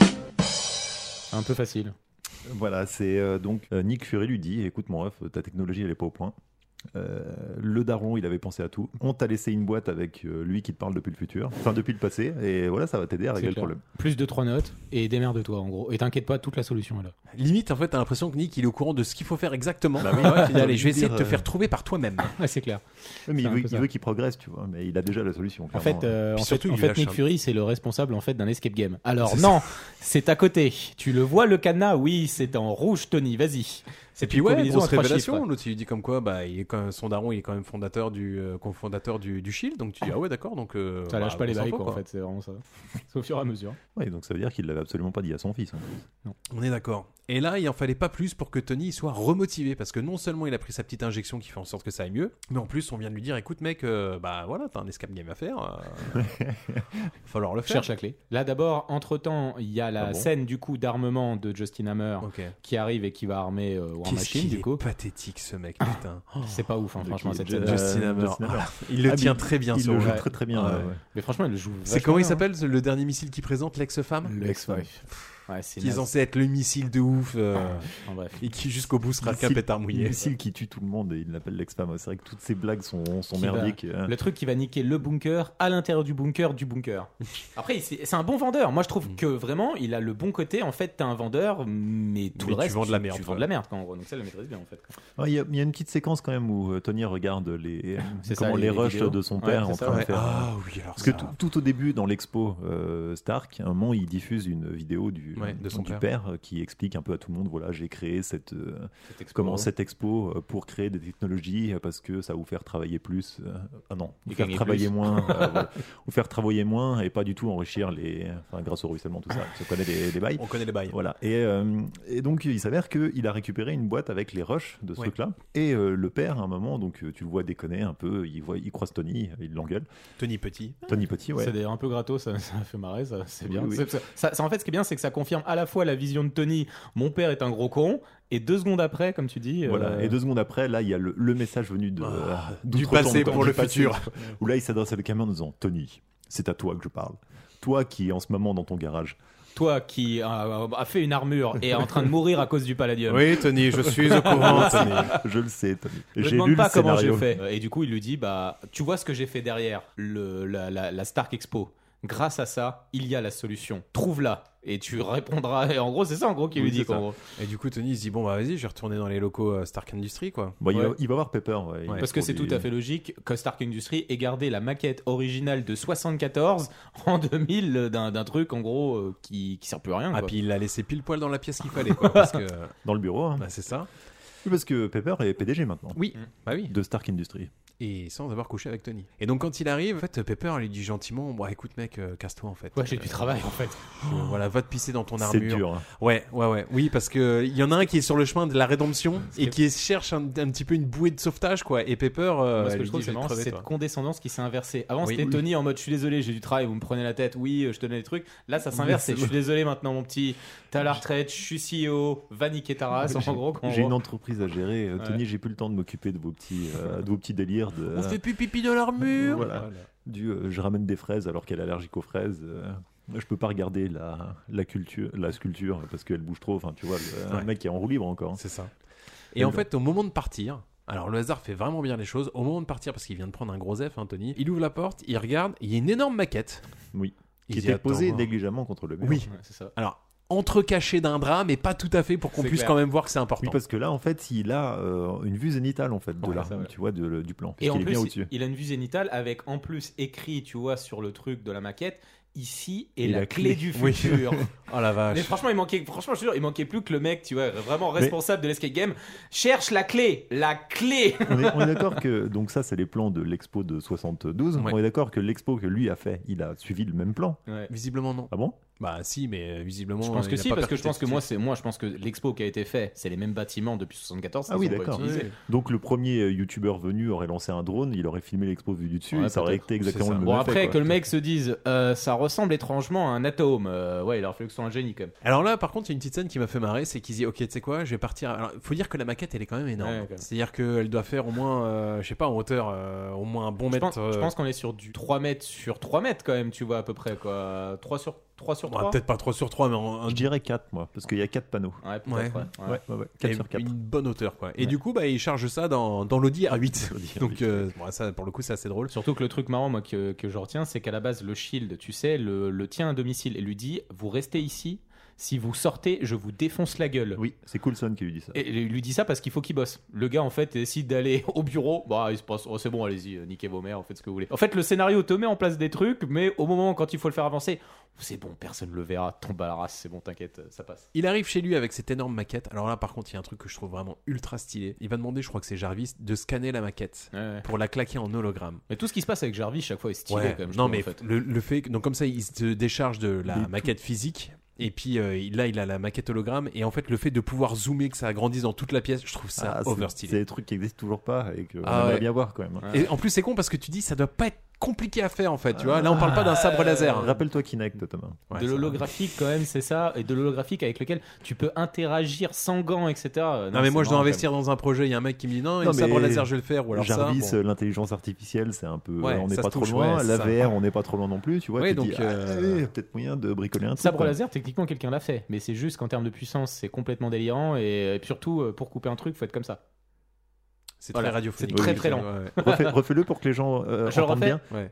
Un peu facile. Voilà, c'est euh, donc euh, Nick Fury lui dit écoute mon ref, ta technologie elle est pas au point. Euh, le daron il avait pensé à tout. On t'a laissé une boîte avec euh, lui qui te parle depuis le futur, enfin depuis le passé, et voilà, ça va t'aider à régler le problème. Plus de trois notes et démerde-toi en gros. Et t'inquiète pas, toute la solution est là. Limite, en fait, t'as l'impression que Nick il est au courant de ce qu'il faut faire exactement. Bah oui, Ouais, ouais, tu dis, allez, je vais essayer dire, de te euh, faire trouver par toi-même. Ouais, c'est clair. Ouais, mais C'est il un veut, peu il ça. veut qu'il progresse, tu vois, mais il a déjà la solution. En clairement. fait, euh, Puis en surtout, fait, en il fait lâche Nick un- Fury, c'est le responsable en fait d'un escape game. Alors C'est non, c'est à côté. Tu le vois le cadenas? Oui, c'est en rouge, Tony. Vas-y. Et C'est puis une ouais, combinaison grosse à trois révélation. chiffres. L'autre il lui dit comme quoi, bah, il est quand même, son daron, il est quand même fondateur du euh, cofondateur du, du Shield. Donc tu dis ah ouais d'accord. Donc euh, Ça lâche bah, pas les on s'en bails fout, quoi, en fait. C'est vraiment ça. C'est au fur et à mesure. Ouais, donc ça veut dire qu'il l'avait absolument pas dit à son fils. hein. On est d'accord. Et là, il en fallait pas plus pour que Tony soit remotivé, parce que non seulement il a pris sa petite injection qui fait en sorte que ça aille mieux, mais en plus on vient de lui dire, écoute mec, euh, bah voilà, t'as un escape game à faire, euh, va falloir le faire. Cherche la clé. Là d'abord, entre temps, il y a la Ah bon scène du coup d'armement de Justin Hammer Ok. qui arrive et qui va armer euh, War Qu'est-ce Machine qu'il du est coup. pathétique ce mec, putain. C'est pas ouf, hein, De franchement qui cette Ju- scène. euh, Justin Hammer. Justin Hammer. Ah, il le Ah, tient mais très bien il ce le rôle. joue Ouais. très très bien. Ouais. ouais, ouais. Mais franchement, il le joue. C'est vachement comment il bien, s'appelle le dernier missile qui présente l'ex-femme hein. Le ex-wife. Ouais, c'est Qui est naze. censé être le missile de ouf euh, En bref. et qui jusqu'au bout sera qu'un Missile- pétard mouillé. Missile qui tue tout le monde et il l'appelle l'ex-femme. C'est vrai que toutes ces blagues sont, sont Qui va- merdiques. hein. Le truc qui va niquer le bunker à l'intérieur du bunker du bunker. Après, c'est c'est un bon vendeur. Moi, je trouve que vraiment, il a le bon côté. En fait, t'es un vendeur, mais tout Mais le tu reste, vends de la merde, Tu quoi. vends de la merde, quoi, en gros. Donc ça, le maîtrise bien, en fait. Ouais, Il y, a- il y a une petite séquence quand même où euh, Tony regarde les, C'est comment ça, les, les rushs vidéos. de son Ouais, père c'est en ça, train de ouais. faire. Ah oui, alors Parce que ça- tout, tout au début, dans l'expo euh, Stark, à un moment, il diffuse une vidéo du, Ouais, de son du père. père euh, qui explique un peu à tout le monde voilà, j'ai créé cette, euh, Cette expo. comment, cette expo euh, pour créer des technologies euh, parce que ça va vous faire travailler plus. euh, ah non, vous Et faire gagner travailler plus. moins. euh, voilà. Vous faire travailler moins et pas du tout enrichir les. Enfin, grâce au ruissellement, tout ça. On connaît les, les bails. On connaît les bails. Voilà. Et, euh, et donc, il s'avère qu'il a récupéré une boîte avec les rushs de ce Ouais. truc-là. Et euh, le père, à un moment, donc euh, tu le vois déconner un peu, il, voit, il croise Tony, il l'engueule. Tony Petit. Tony Petit, ouais. C'est d'ailleurs un peu gratos, ça, ça fait marrer, ça, c'est bien. Oui, oui. C'est- ça, ça- ça, en fait, ce qui est bien, c'est que ça confirme à la fois la vision de Tony, mon père est un gros con, et deux secondes après, comme tu dis. Voilà. euh, Et deux secondes après, là, il y a le, le message venu de, Ah, euh, du d'outre-tombe, passé quoi, pour du le passé, futur. Où là, il s'adresse à la caméra en disant Tony, c'est à toi que je parle. Toi qui es en ce moment dans ton garage. Toi qui a, a fait une armure et est en train de mourir à cause du palladium. Oui, Tony, je suis au courant, Tony. Je le sais, Tony. Je J'ai demande lu pas le comment j'ai scénario. fait. Et du coup, il lui dit bah, tu vois ce que j'ai fait derrière le, la, la, la Stark Expo. Grâce à ça, il y a la solution. Trouve-la. Et tu répondras. Et en gros, c'est ça en gros qu'il Oui, lui dit. c'est qu'en ça. gros. Et du coup, Tony il se dit bon bah vas-y, je vais retourner dans les locaux euh, Stark Industries quoi. Bon, il, Ouais. va, il va voir Pepper. Ouais, Ouais. Parce que pour c'est lui- tout à fait logique que Stark Industries ait gardé la maquette originale de soixante-quatorze en deux mille d'un, d'un truc en gros euh, qui, qui sert plus à rien. Ah Quoi. puis il l'a laissé pile poil dans la pièce qu'il fallait quoi. Parce que Dans le bureau. hein. bah, c'est ça. Oui, parce que Pepper est P D G maintenant. Oui, bah oui. De Stark Industries. Et sans avoir couché avec Tony. Et donc quand il arrive, en fait, Pepper lui dit gentiment bon écoute mec, euh, casse-toi en fait. Ouais, j'ai Euh, du travail en fait. euh, voilà, va te pisser dans ton C'est armure. dur. hein. Ouais, ouais, ouais. Oui, parce que il y en a un qui est sur le chemin de la rédemption et qui cherche un, un petit peu une bouée de sauvetage, quoi. Et Pepper, euh, Moi, ce que lui je trouve, dit, c'est je vais marrant, te c'est crever, cette toi. condescendance qui s'est inversée. Avant, Oui. c'était Oui. Tony en mode je suis désolé, j'ai du travail, vous me prenez la tête, oui, je te donne des trucs. Là, ça s'inverse, c'est je suis désolé maintenant, mon petit, t'es à la retraite, je suis C E O, va niquer ta race, en gros. qu'en J'ai gros. une entreprise à gérer. Euh, Ouais. Tony, j'ai plus le temps de m'occuper de vos petits, euh, de vos petits délires. De, On fait plus pipi dans l'armure. Voilà. Du, euh, je ramène des fraises alors qu'elle est allergique aux fraises. euh, je peux pas regarder la, la, culture, la sculpture parce qu'elle bouge trop. Enfin, tu vois, le, Ouais. un mec qui est en roue libre encore. hein. C'est ça. Et en fait, au moment de partir, alors le hasard fait vraiment bien les choses. Au moment de partir, parce qu'il vient de prendre un gros F, hein, Tony, il ouvre la porte, il regarde, il y a une énorme maquette. Oui. Il Qui dit, était posée attends, négligemment contre le mur. Oui. Ouais, c'est ça. Alors, entrecaché d'un drap, mais pas tout à fait pour qu'on C'est puisse clair. quand même voir que c'est important. Oui, parce que là, en fait, il a euh, une vue zénitale en fait de Ouais, la, ça, ouais. tu vois, de- du plan. Et en puisqu'il est bien plus, au-dessus. il a une vue zénitale avec en plus écrit, tu vois, sur le truc de la maquette, ici est Et la, la clé, clé. du Oui. futur. Oh la vache. Mais franchement, il manquait, franchement, je te jure, il manquait plus que le mec, tu vois, vraiment responsable de l'escape game, cherche la clé, la clé. On est, on est d'accord que donc ça c'est les plans de l'expo de soixante-douze. Ouais. On est d'accord que l'expo que lui a fait, il a suivi le même plan. Ouais. Visiblement non. Ah bon? Bah si, mais visiblement. Je pense euh, que il a si, pas parce que je percuté pense que tout de moi, suite. c'est moi, je pense que l'expo qui a été fait, c'est les mêmes bâtiments depuis soixante-quatorze. Ah oui, ils sont pas d'accord. utilisés. Donc le premier euh, youtubeur venu aurait lancé un drone, il aurait filmé l'expo vue du dessus, Ouais, et ça aurait peut-être. été exactement C'est ça. le même Bon, effet, après, quoi. que le mec se dise, euh, ça ressemble étrangement à un atome. Euh, ouais, il aurait fallu que ce soit un génie quand même. Alors là, par contre, il y a une petite scène qui m'a fait marrer, c'est qu'ils disent, ok, tu sais quoi, je vais partir. Alors, faut dire que la maquette, elle est quand même énorme. Ouais, quand même. C'est-à-dire qu'elle doit faire au moins, euh, je sais pas, en hauteur, euh, au moins un bon Je mètre. pense, je pense qu'on est sur du trois mètres sur trois mètres quand même, tu vois, à peu près, quoi. trois sur trois sur Bah, trois. peut-être pas trois sur trois, mais en, un- Je dirais quatre, moi, parce qu'il y a quatre panneaux. Ouais, peut-être, Ouais. ouais. Ouais, ouais, ouais. quatre et sur quatre. une bonne hauteur, quoi. Et Ouais. du coup, bah, il charge ça dans, dans l'Audi R huit. L'Audi R huit. Donc, euh, bon, ça, pour le coup, c'est assez drôle. Surtout que le truc marrant, moi, que, que je retiens, c'est qu'à la base, le Shield, tu sais, le, le tient à domicile et lui dit, vous restez ici. Si vous sortez, je vous défonce la gueule. Oui, c'est Coulson qui lui dit ça. Et il lui dit ça parce qu'il faut qu'il bosse. Le gars, en fait, décide d'aller au bureau. Bah, il se passe, oh, c'est bon, allez-y, euh, niquez vos mères, faites ce que vous voulez. En fait, le scénario te met en place des trucs, mais au moment quand il faut le faire avancer, c'est bon, personne le verra. Tombe à la race, c'est bon, t'inquiète, ça passe. Il arrive chez lui avec cette énorme maquette. Alors là, par contre, il y a un truc que je trouve vraiment ultra stylé. Il va demander, je crois que c'est Jarvis, de scanner la maquette Ouais, ouais. pour la claquer en hologramme. Mais tout ce qui se passe avec Jarvis, chaque fois, est stylé Ouais. quand même. je Non, trouve, mais en fait. le, le fait que, donc comme ça, il se décharge de la Mais maquette physique. Et puis euh, il- là, il a la maquette hologramme. Et en fait, le fait de pouvoir zoomer, que ça agrandisse dans toute la pièce, je trouve ça Ah, c'est- over c'est stylé. des trucs qui existent toujours pas et qu'on Ah aimerait ouais. bien voir quand même. Et en plus, c'est con parce que tu dis, ça doit pas être compliqué à faire en fait. Tu vois, là, on parle pas d'un sabre laser. hein. Rappelle-toi Kinect, Thomas. Ouais, de ça va. l'holographique quand même, c'est ça, et de l'holographique avec lequel tu peux interagir sans gants, et cetera. Non, mais moi, je dois marrant, investir dans un projet. Il y a un mec qui me dit non, Non, un sabre mais laser, je vais le faire. Ou alors Jarvis, ça. bon. l'intelligence artificielle, c'est un peu. Ouais, on n'est ça pas se trop touche, loin. ouais, la ça. V R, on n'est pas trop loin non plus. Tu vois, Ouais, tu te donc, dis, euh, ah, ouais, peut-être moyen de bricoler un truc. Sabre quoi. laser, techniquement, quelqu'un l'a fait, mais c'est juste qu'en termes de puissance, c'est complètement délirant, et, et surtout, euh, pour couper un truc, faut être comme ça. C'est Voilà. très radiophonique. C'est très, Oui, très oui, lent. ouais, ouais. Refais- Refais-le pour que les gens euh, Je le entendent refais bien. Ouais.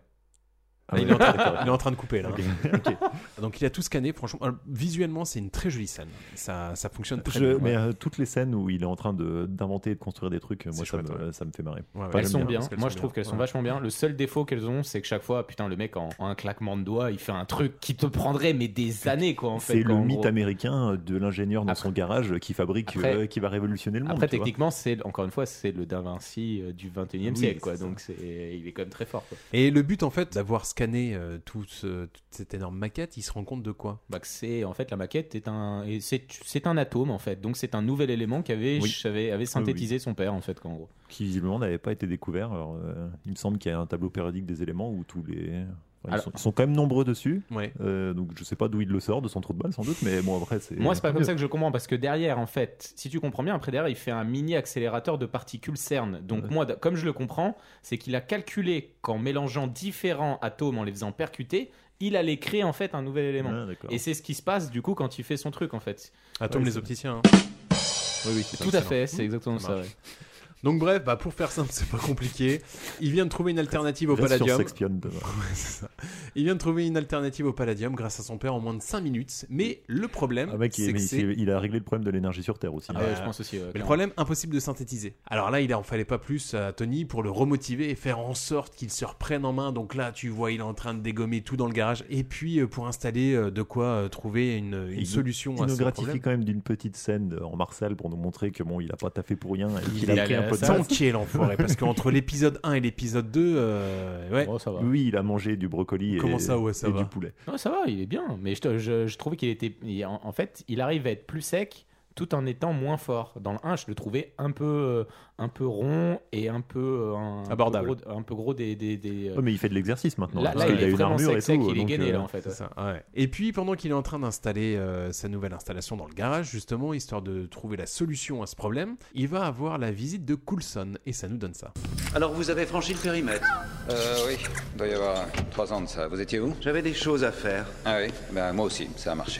Ah il, ouais, est en train, d'accord. il est en train de couper là. Ok, hein. ok. Donc il a tout scanné. Franchement, alors, visuellement, c'est une très jolie scène. Ça, ça fonctionne très Je- bien. mais ouais. euh, toutes les scènes où il est en train de- d'inventer et de construire des trucs, moi C'est ça, chouette, me, ouais. ça me fait marrer. Ouais, ouais. Enfin, Elles j'aime sont bien. bien, parce qu'elles moi sont je trouve bien. qu'elles sont Ouais. vachement bien. Le seul défaut qu'elles ont, c'est que chaque fois, putain, le mec en, en un claquement de doigts, il fait un truc qui te prendrait mais des années quoi en fait. C'est quoi, le en mythe gros. américain de l'ingénieur dans Après- son garage qui fabrique, Après- euh, qui va révolutionner le monde. Après, tu vois. techniquement, c'est encore une fois, c'est le Da Vinci euh, du vingt et unième Oui, siècle, quoi. c'est ça. Donc, c'est, il est quand même très fort. Quoi. Et le but en fait d'avoir scanné euh, tout ce- toute cette énorme maquette, il se rend compte de quoi? Bah, que c'est en fait la maquette est un, et c'est, c'est un atome en fait. Donc, c'est un nouvel élément qu'avait Oui. avait, avait synthétisé son père en fait, quoi, en gros. Qui visiblement n'avait pas été découvert. Alors, euh, il me semble qu'il y a un tableau périodique des éléments où tous les. Enfin, ils, Alors- sont, ils sont quand même nombreux dessus. Ouais. Euh, donc je sais pas d'où il le sort, de son trou de balle sans doute, mais bon après c'est. Moi, c'est pas tant comme mieux. ça que je comprends parce que derrière, en fait, si tu comprends bien, après derrière, il fait un mini accélérateur de particules CERN. Donc, Ouais. moi, d- comme je le comprends, c'est qu'il a calculé qu'en mélangeant différents atomes, en les faisant percuter, il allait créer en fait un nouvel élément. Ah, d'accord. Et c'est ce qui se passe du coup quand il fait son truc en fait. Atome Ouais, les c'est- opticiens. hein. Oui, oui, c'est Tout ça. à fait, c'est exactement Ça ça. marche. ouais. Donc bref, bah, pour faire simple, c'est pas compliqué. Il vient de trouver une alternative au Reste sur palladium. Sexpion, Thomas. Ouais, c'est ça. Il vient de trouver une alternative au palladium grâce à son père en moins de cinq minutes. Mais le problème, Ah, mec, c'est il, que il- c'est... il a réglé le problème de l'énergie sur Terre aussi. Ah hein. ouais, je pense aussi. ouais, Mais le clairement. problème, impossible de synthétiser. Alors là, il en fallait pas plus à Tony pour le remotiver et faire en sorte qu'il se reprenne en main. Donc là, tu vois, il est en train de dégommer tout dans le garage. Et puis, euh, pour installer euh, de quoi euh, trouver une, une Et il- solution Il à nous ce gratifie problème. quand même d'une petite scène en Marcel pour nous montrer que bon, il a pas taffé pour rien et qu'il Il a a pris un la- peu de ça- masse. Tanké l'enfoiré. Parce qu'entre l'épisode un et l'épisode deux, euh, ouais. Oh, ça va. Oui, il a mangé du brocoli Comment et, ça, ouais, ça et va. du poulet. Non, ça va, il est bien. Mais je, te- je, je trouvais qu'il était. il- En, en fait, il arrive à être plus sec tout en étant moins fort. Dans le un, je le trouvais un peu, euh, un peu rond et un peu. euh, un, Abordable. Un peu gros, un peu gros des. des, des, euh, Ouais, mais il fait de l'exercice maintenant. Là- parce là, qu'il il a est une vraiment armure sec, et sec, tout. il est donc, gainé, euh, là, en fait. C'est ça, ouais. Et puis, pendant qu'il est en train d'installer euh, sa nouvelle installation dans le garage, justement, histoire de trouver la solution à ce problème, il va avoir la visite de Coulson. Et ça nous donne ça. Alors vous avez franchi le périmètre? Euh, oui. Il doit y avoir trois ans de ça. Vous étiez où? J'avais des choses à faire. Ah oui? Ben, moi aussi, ça a marché.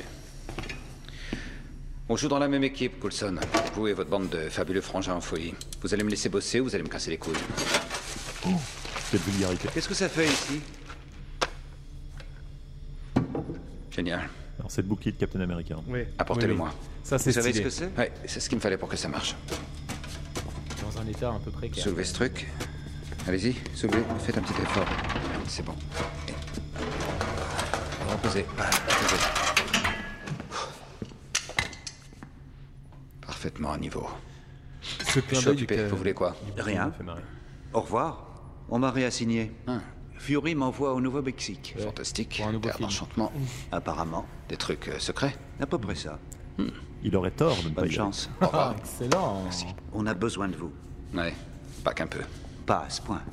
On joue dans la même équipe, Coulson. Vous et votre bande de fabuleux frangins en folie. Vous allez me laisser bosser ou vous allez me casser les couilles? Cette vulgarité. Qu'est-ce que ça fait ici? Génial. Alors, c'est le bouclier de Captain America. Oui. Apportez-le-moi. Ça, c'est Vous savez stylé. ce que c'est? Ouais, c'est ce qu'il me fallait pour que ça marche. dans un état un peu précaire. Soulevez ce truc. Allez-y, soulevez. Faites un petit effort. C'est bon. reposez. Reposez. Parfaitement à niveau. Ce Je suis occupé. Vous voulez quoi? Rien. Au revoir. On m'a réassigné. Ah. Fury m'envoie au Nouveau-Mexique. Ouais. Fantastique. Pour un nouveau Terre film. d'enchantement. Apparemment. Des trucs euh, secrets. À peu près ça. Hmm. Il aurait tort de ne pas Bonne y aller. chance. Au revoir. Excellent. Merci. On a besoin de vous. Ouais, pas qu'un peu. Pas à ce point.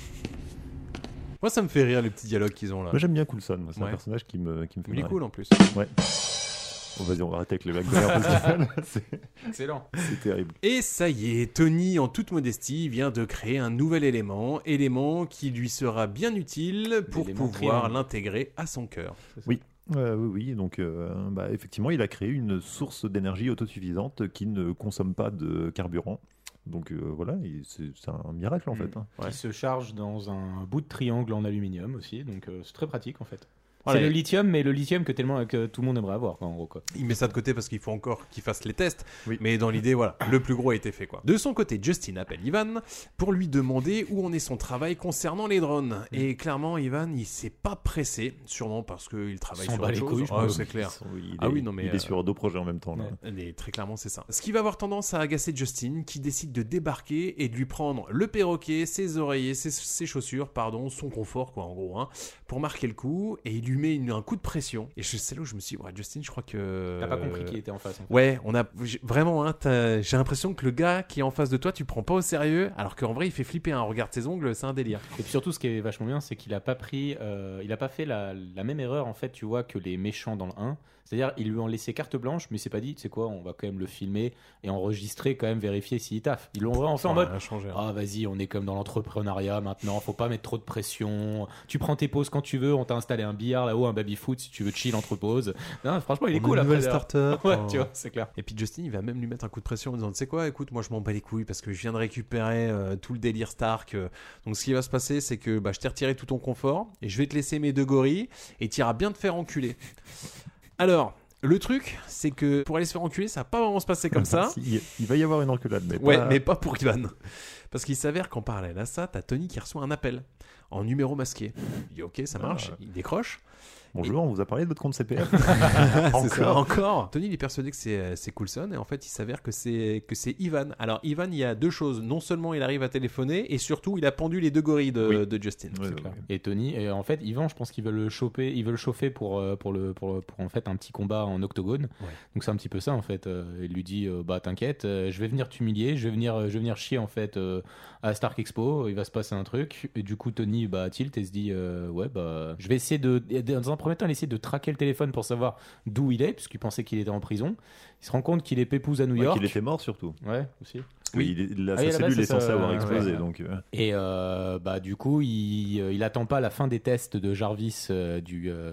Moi, ça me fait rire les petits dialogues qu'ils ont là. Moi j'aime bien Coulson, moi, c'est Ouais. un personnage qui me, qui me fait Il est marrer. cool en plus. Ouais. Bon, vas-y, on va arrêter avec les blagues de merde, parce que c'est- Excellent. c'est terrible. Et ça y est, Tony, en toute modestie, vient de créer un nouvel élément, élément qui lui sera bien utile pour L'élément pouvoir triangle. l'intégrer à son cœur. Oui. Euh, oui, oui, donc euh, bah, effectivement, il a créé une source d'énergie autosuffisante qui ne consomme pas de carburant. Donc euh, voilà, et c'est c'est un miracle en fait. hein. Qui se charge dans un bout de triangle en aluminium aussi, donc euh, c'est très pratique en fait. Voilà. C'est le lithium, mais le lithium que tellement que tout le monde aimerait avoir, quoi, en gros, quoi. Il met ça de côté parce qu'il faut encore qu'il fasse les tests. Oui. Mais dans l'idée, voilà, le plus gros a été fait, quoi. De son côté, Justin appelle Ivan pour lui demander où en est son travail concernant les drones. Et clairement, Ivan, il s'est pas pressé, sûrement parce qu'il travaille S'en sur bat autre les chose. couilles, je Ah, pense. c'est clair. Il est, Ah oui, non, mais, il est euh, sur deux projets en même temps. Là. Et très clairement, c'est ça. Ce qui va avoir tendance à agacer Justin, qui décide de débarquer et de lui prendre le perroquet, ses oreillers, ses, ses chaussures, pardon, son confort, quoi, en gros, hein, pour marquer le coup. Et il lui met une- un coup de pression. Et je- c'est là où je me suis dit, ouais, Justin, je crois que. T'as pas compris qui était en face, en fait. Ouais, on a j'ai- vraiment, hein, t'as- j'ai l'impression que le gars qui est en face de toi, tu prends pas au sérieux, alors qu'en vrai, il fait flipper. Hein. Regarde ses ongles, c'est un délire. Et puis surtout, ce qui est vachement bien, c'est qu'il a pas pris, euh, il a pas fait la, la même erreur en fait, tu vois, que les méchants dans le un. C'est-à-dire, ils lui ont laissé carte blanche, mais c'est pas dit, tu sais quoi, on va quand même le filmer et enregistrer, quand même vérifier s'il taffe. Ils l'ont vraiment fait en mode, changé, hein. ah vas-y, on est comme dans l'entrepreneuriat maintenant, faut pas mettre trop de pression. Tu prends tes pauses quand tu veux, on t'a installé un billard là-haut, un baby-foot si tu veux chill entre pauses. Non, franchement, il est On a cool une après. nouvelle d'ailleurs. start-up. Ouais, hein. tu vois, c'est clair. Et puis Justin, il va même lui mettre un coup de pression en disant, tu sais quoi, écoute, moi je m'en bats les couilles parce que je viens de récupérer euh, tout le délire Stark. euh. Donc ce qui va se passer, c'est que bah, je t'ai retiré tout ton confort et je vais te laisser mes deux gorilles et t'iras bien te faire enculer. Alors, le truc, c'est que pour aller se faire enculer, ça va pas vraiment se passer comme ça. Si, il, il va y avoir une enculade, mais Ouais, pas... mais pas pour Ivan. Parce qu'il s'avère qu'en parallèle à ça, t'as Tony qui reçoit un appel en numéro masqué. Il dit ok, ça marche, Ah. il décroche. Bonjour, on vous a parlé de votre compte C P F. C'est ça, encore. Tony il est persuadé que c'est, c'est Coulson et en fait il s'avère que c'est, que c'est Ivan. Alors Ivan, il y a deux choses. Non seulement il arrive à téléphoner et surtout il a pendu les deux gorilles de, Oui. de Justin. Ouais, C'est ouais, clair. ouais. Et Tony, et en fait, Yvan, je pense qu'ils veulent le choper, ils veulent le chauffer pour euh, pour le pour, pour en fait un petit combat en octogone. Ouais. Donc c'est un petit peu ça en fait. Euh, il lui dit euh, bah t'inquiète, euh, je vais venir t'humilier, je vais venir euh, je vais venir chier en fait euh, à Stark Expo. Il va se passer un truc et du coup Tony bah tilt et se dit euh, ouais bah je vais essayer de dans un premier temps il essaie de traquer le téléphone pour savoir d'où il est puisqu'il pensait qu'il était en prison. Il se rend compte qu'il est pépouze à New Ouais, York. qu'il était mort surtout. Ouais aussi. Oui, il est- la, Ah sa oui, à la cellule base, est c'est censée ça, avoir ouais, explosé. ouais. Donc, euh, Et euh, bah du coup, il, euh, il attend pas la fin des tests de Jarvis euh, du, euh,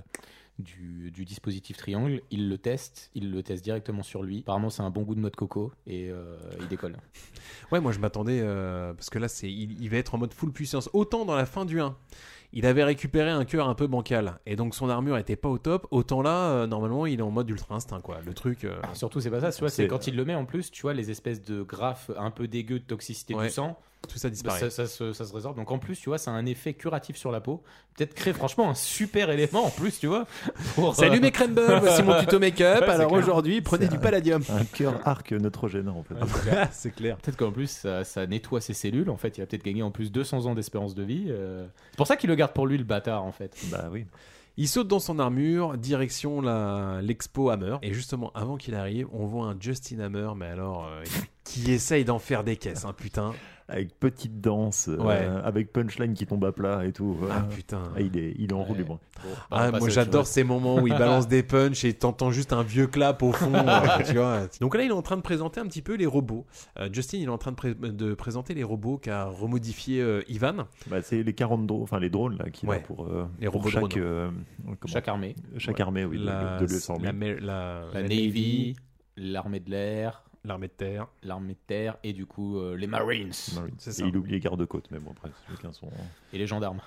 du du dispositif Triangle. Il le teste, il le teste directement sur lui. Apparemment, c'est un bon goût de noix de coco et euh, il décolle. Ouais, moi je m'attendais euh, parce que là c'est, il, il va être en mode full puissance. Autant dans la fin du un, il avait récupéré un cœur un peu bancal et donc son armure était pas au top. Autant là, euh, normalement, il est en mode ultra instinct quoi. Le truc. euh, Alors, surtout, c'est pas ça. Tu vois, c'est, C'est- quand il le met en plus, tu vois les espèces de graphes un peu dégueux de toxicité Ouais. du sang. Tout ça Bah, disparaît. ça, ça se, ça se résorbe. Donc en plus, tu vois, ça a un effet curatif sur la peau. Peut-être créer franchement un super élément en plus, tu vois. Pour, Salut euh, mes crème beurre, voici mon tuto make-up. Ouais, c'est Alors clair. aujourd'hui, prenez C'est du un- palladium. un cœur arc neutrogène en fait. C'est clair. Peut-être qu'en plus, ça, ça nettoie ses cellules. En fait, il va peut-être gagner en plus deux cents ans d'espérance de vie. euh. C'est pour ça qu'il le garde pour lui, le bâtard, en fait. Bah oui. Il saute dans son armure, direction la, l'expo Hammer. Et justement, avant qu'il arrive, on voit un Justin Hammer, mais alors, euh, qui essaye d'en faire des caisses, hein, putain. Avec petite danse, euh, Ouais. avec punchline qui tombe à plat et tout. Ah Euh, putain. ah, il est, il est en roue Ouais. libre. Bon, bah, on Ah, va moi passer à j'adore autre chose. ces moments où il balance des punchs et t'entends juste un vieux clap au fond, euh, tu vois. Donc là, il est en train de présenter un petit peu les robots. Euh, Justin, il est en train de, pré- de présenter les robots qu'a remodifié euh, Ivan. Bah, c'est les quarante drones, enfin les drones là qu'il Ouais. a pour, euh, Les pour robots chaque, drones. euh, comment- Chaque armée. chaque Ouais. armée, oui, la, de, de l'U S Army. la, mer- la- La la Navy, l'armée de l'air. L'armée de terre. L'armée de terre et du coup euh, les Marines. Marines. C'est ça. Et il oublie les gardes-côtes, mais bon, après, chacun son. Et les gendarmes.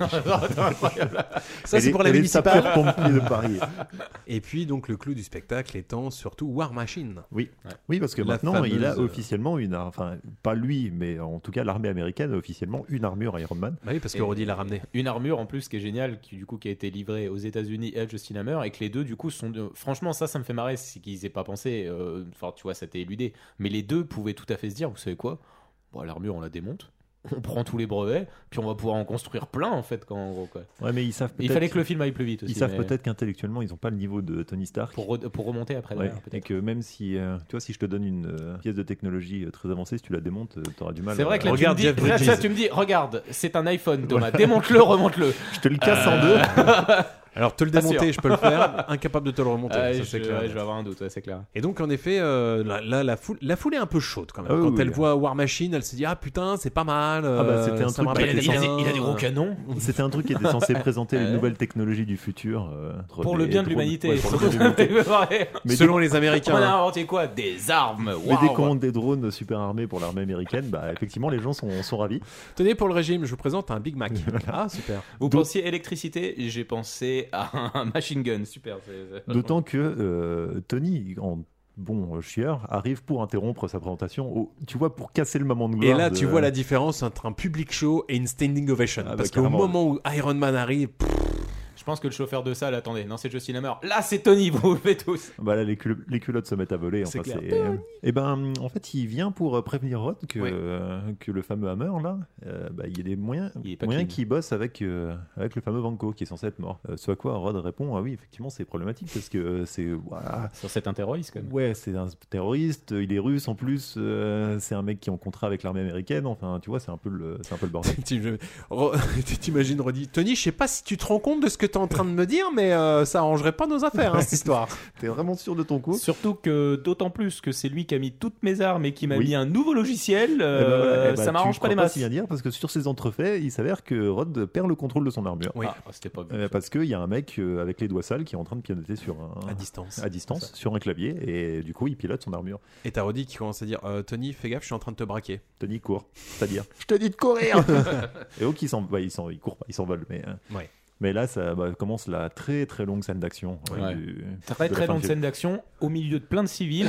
Ça, Et c'est les- pour la et les municipale. sapeurs-pompiers de Paris. Et puis, donc, le clou du spectacle étant surtout War Machine. Oui, oui, parce que La maintenant, il a fameuse- officiellement une, ar- enfin, pas lui, mais en tout cas, l'armée américaine a officiellement une armure Iron Man. Bah oui, parce que Et Roddy l'a ramené. Une armure en plus qui est géniale, qui du coup qui a été livrée aux États-Unis et à Justin Hammer, et que les deux du coup sont. De... Franchement, ça, ça me fait marrer, c'est qu'ils aient pas pensé. euh, Enfin, tu vois, ça t'est éludé. Mais les deux pouvaient tout à fait se dire, vous savez quoi, bon, l'armure on la démonte, on prend tous les brevets, puis on va pouvoir en construire plein en fait, quand, en gros quoi. Ouais, mais ils savent Il peut-être- fallait que le film aille plus vite aussi. Ils savent mais- peut-être qu'intellectuellement, ils n'ont pas le niveau de Tony Stark. Pour, re- pour remonter après. Ouais, derrière, et peut-être. que même si, euh, tu vois, si je te donne une euh, pièce de technologie euh, très avancée, si tu la démontes, euh, t'auras du mal. C'est vrai que là, à... tu me dis, là, ça, tu me dis, regarde, c'est un iPhone, Thomas, démonte-le, remonte-le. Je te le casse Euh, en deux. Alors, te le Pas démonter, sûr. je peux le faire. Incapable de te le remonter. Ouais, ça, je, c'est clair. ouais, je vais avoir un doute, ouais, c'est clair. Et donc, en effet, euh, là, là, la, foule, la foule est un peu chaude quand même. Ah oui, quand oui, elle oui. voit War Machine, elle se dit ah putain, c'est pas mal. Ah bah, c'était un ça truc me qui rappelle était des censé- liens. Il a des gros canons. C'était un truc qui était censé présenter les Ouais. nouvelles technologies du futur. euh, entre Pour les le bien de drones. l'humanité. Ouais, pour le bien de l'humanité. Mais Selon dès- les Américains. On a inventé quoi? Des armes. Mais dès Waouh. qu'on monte des drones super armés pour l'armée américaine, bah effectivement les gens sont, sont ravis. Tenez, pour le régime, je vous présente un Big Mac. Ah, super. Vous pensiez électricité, j'ai pensé à un machine gun. Super. c'est- c'est- D'autant que euh, Tony, en bon chieur, arrive pour interrompre sa présentation, au- tu vois, pour casser le moment de gloire. Et là, de- tu vois la différence entre un public show et une standing ovation. Ah bah, Parce qu'au carrément. moment où Iron Man arrive, pff, Je pense que le chauffeur de salle, attendez, non, c'est Justin Hammer. Là, c'est Tony, vous le faites tous. Bah là, les, cul- les culottes se mettent à voler. C'est Enfin, clair. Et ben, en fait, il vient pour prévenir Rod que, Ouais. euh, que le fameux Hammer, là, euh, bah, il y a des moyens, Il est pas moyens clean. qui bossent avec, euh, avec le fameux Vanko qui est censé être mort. Euh, ce à quoi Rod répond ah oui, effectivement, c'est problématique parce que euh, c'est. Voilà. Sur cet un terroriste, quand même. Ouais, c'est un terroriste, il est russe en plus, euh, c'est un mec qui est en contrat avec l'armée américaine, enfin, tu vois, c'est un peu le, c'est un peu le bordel. tu- Ro- t'imagines Roddy, Tony, je sais pas si tu te rends compte de ce que t'es en train de me dire, mais euh, ça arrangerait pas nos affaires, hein, cette histoire. T'es vraiment sûr de ton coup? Surtout que, d'autant plus que c'est lui qui a mis toutes mes armes et qui m'a Oui. mis un nouveau logiciel, Eh ben euh, voilà, eh ben, ça tu m'arrange pas crois les masses. si bien dire parce que sur ces entrefaits, il s'avère que Rod perd le contrôle de son armure. Oui. Ah, c'était pas vu. Euh, parce qu'il y a un mec euh, avec les doigts sales qui est en train de pianoter sur un, À distance. à distance sur un clavier et du coup il pilote son armure. Et t'as Roddy qui commence à dire euh, Tony, fais gaffe, je suis en train de te braquer. Tony court, c'est-à-dire je te dis de courir. Et donc il s'en, bah, il s'en, il court pas, il s'envole, mais. euh, Ouais. Mais là, ça bah, commence la très très longue scène d'action. euh, Ouais. du- Très de la très fin longue du scène film. d'action au milieu de plein de civils.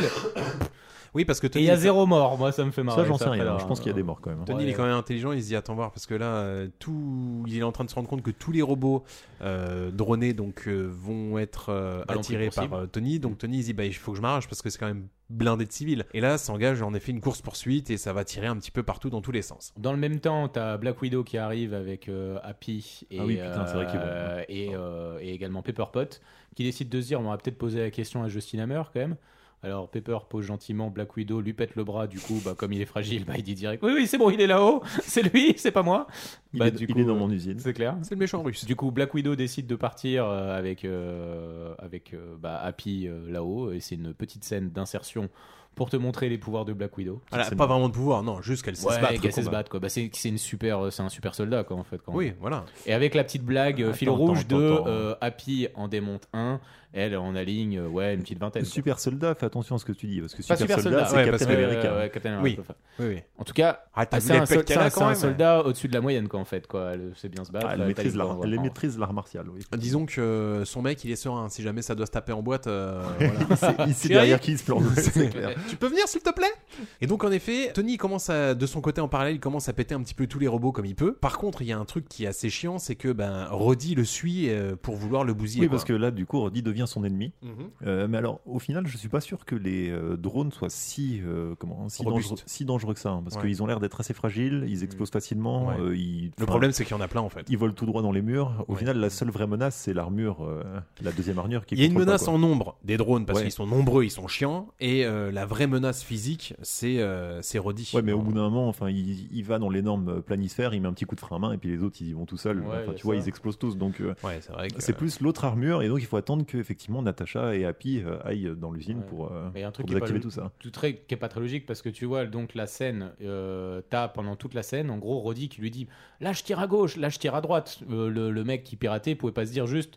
Oui, parce que Et Tony. il y a zéro mort, moi ça me fait marrer. Ça, j'en sais ça, rien. après, Je pense qu'il y a des morts quand même. Tony, Ouais. il est quand même intelligent, il se dit attends voir parce que là, euh, tout, il est en train de se rendre compte que tous les robots euh, dronés donc euh, vont être euh, Ballon attirés plus possible. par euh, Tony. Donc Tony il se dit bah il faut que je m'arrache parce que c'est quand même blindé de civils. Et là, s'engage en effet une course poursuite et ça va tirer un petit peu partout dans tous les sens. Dans le même temps, t'as Black Widow qui arrive avec euh, Happy et, Ah oui, putain, c'est vrai qu'il est bon. euh, et, euh, et également Pepper Pot qui décide de se dire on va peut-être poser la question à Justin Hammer quand même. Alors Pepper pose gentiment, Black Widow lui pète le bras, du coup bah, comme il est fragile, bah, il dit direct oui oui c'est bon il est là-haut, c'est lui, c'est pas moi. Il, Bah, est, du il coup, est dans mon usine. C'est clair. C'est le méchant russe. Du coup Black Widow décide de partir euh, avec, euh, avec euh, bah, Happy euh, là-haut et c'est une petite scène d'insertion pour te montrer les pouvoirs de Black Widow. Elle a pas vraiment de pouvoir, non, juste qu'elle sait Ouais, se battre. qu'elle au sait se combat. battre quoi. Bah, c'est c'est une super, c'est un super soldat quoi en fait. Quand Oui, même. voilà. Et avec la petite blague euh, Attends, fil rouge attends, de attends. euh, Happy en démonte un, elle en aligne euh, ouais une petite vingtaine. quoi. Super soldat, fais attention à ce que tu dis parce que Pas super, super soldat, soldat, c'est ouais, Captain parce que, America. Ouais, ouais, Captain Oui. America. Oui, oui. En tout cas, Ah, t'as ah, vu c'est les un, sol- pecs qu'elle c'est a un- quand c'est un même, soldat au-dessus de la moyenne quoi en fait quoi. Elle sait bien se battre. Ah, elle elle maîtrise taille l'art, le bras, elle enfin, maîtrise l'art martial. Oui. Disons que son mec il est serein. Si jamais ça doit se taper en boîte, euh, voilà. C'est ici Chérie, derrière qui il se plante. C'est clair. tu peux venir s'il te plaît. Et donc en effet, Tony commence à, de son côté en parallèle, il commence à péter un petit peu tous les robots comme il peut. Par contre, il y a un truc qui est assez chiant, c'est que ben Roddy le suit euh, pour vouloir le bousiller. Oui, quoi. parce que là, du coup, Roddy devient son ennemi. Mhm. Euh, mais alors, au final, je suis pas sûr que les euh, drones soient si, euh, comment, si, Robustes. dangereux, si dangereux que ça, hein, parce Ouais. qu'ils ont l'air d'être assez fragiles, ils explosent facilement. Ouais. euh, ils, Le enfin, problème, c'est qu'il y en a plein en fait. ils volent tout droit dans les murs. Au Ouais. final, la seule vraie menace, c'est l'armure, euh, la deuxième armure qui Il y a une contrôle pas, menace quoi. en nombre des drones parce Ouais. qu'ils sont nombreux, ils sont chiants. Et euh, la vraie menace physique, c'est euh, c'est Roddy. Ouais, mais au bout d'un moment, enfin, il, il va dans l'énorme planisphère, il met un petit coup de frein à main, et puis les autres, ils y vont tout seuls. Ouais, Enfin, y a tu vois, ça. ils explosent tous. Donc, euh, Ouais, c'est vrai que c'est plus l'autre armure, et donc il faut attendre que effectivement Natasha et Happy euh, aillent dans l'usine Ouais. pour, euh, Mais un truc pour qui est pas désactiver le- tout ça. tout très qui est pas très logique parce que tu vois donc la scène euh, t'as pendant toute la scène en gros Roddy qui lui dit là je tire à gauche là je tire à droite. Euh, le, le mec qui piratait pouvait pas se dire juste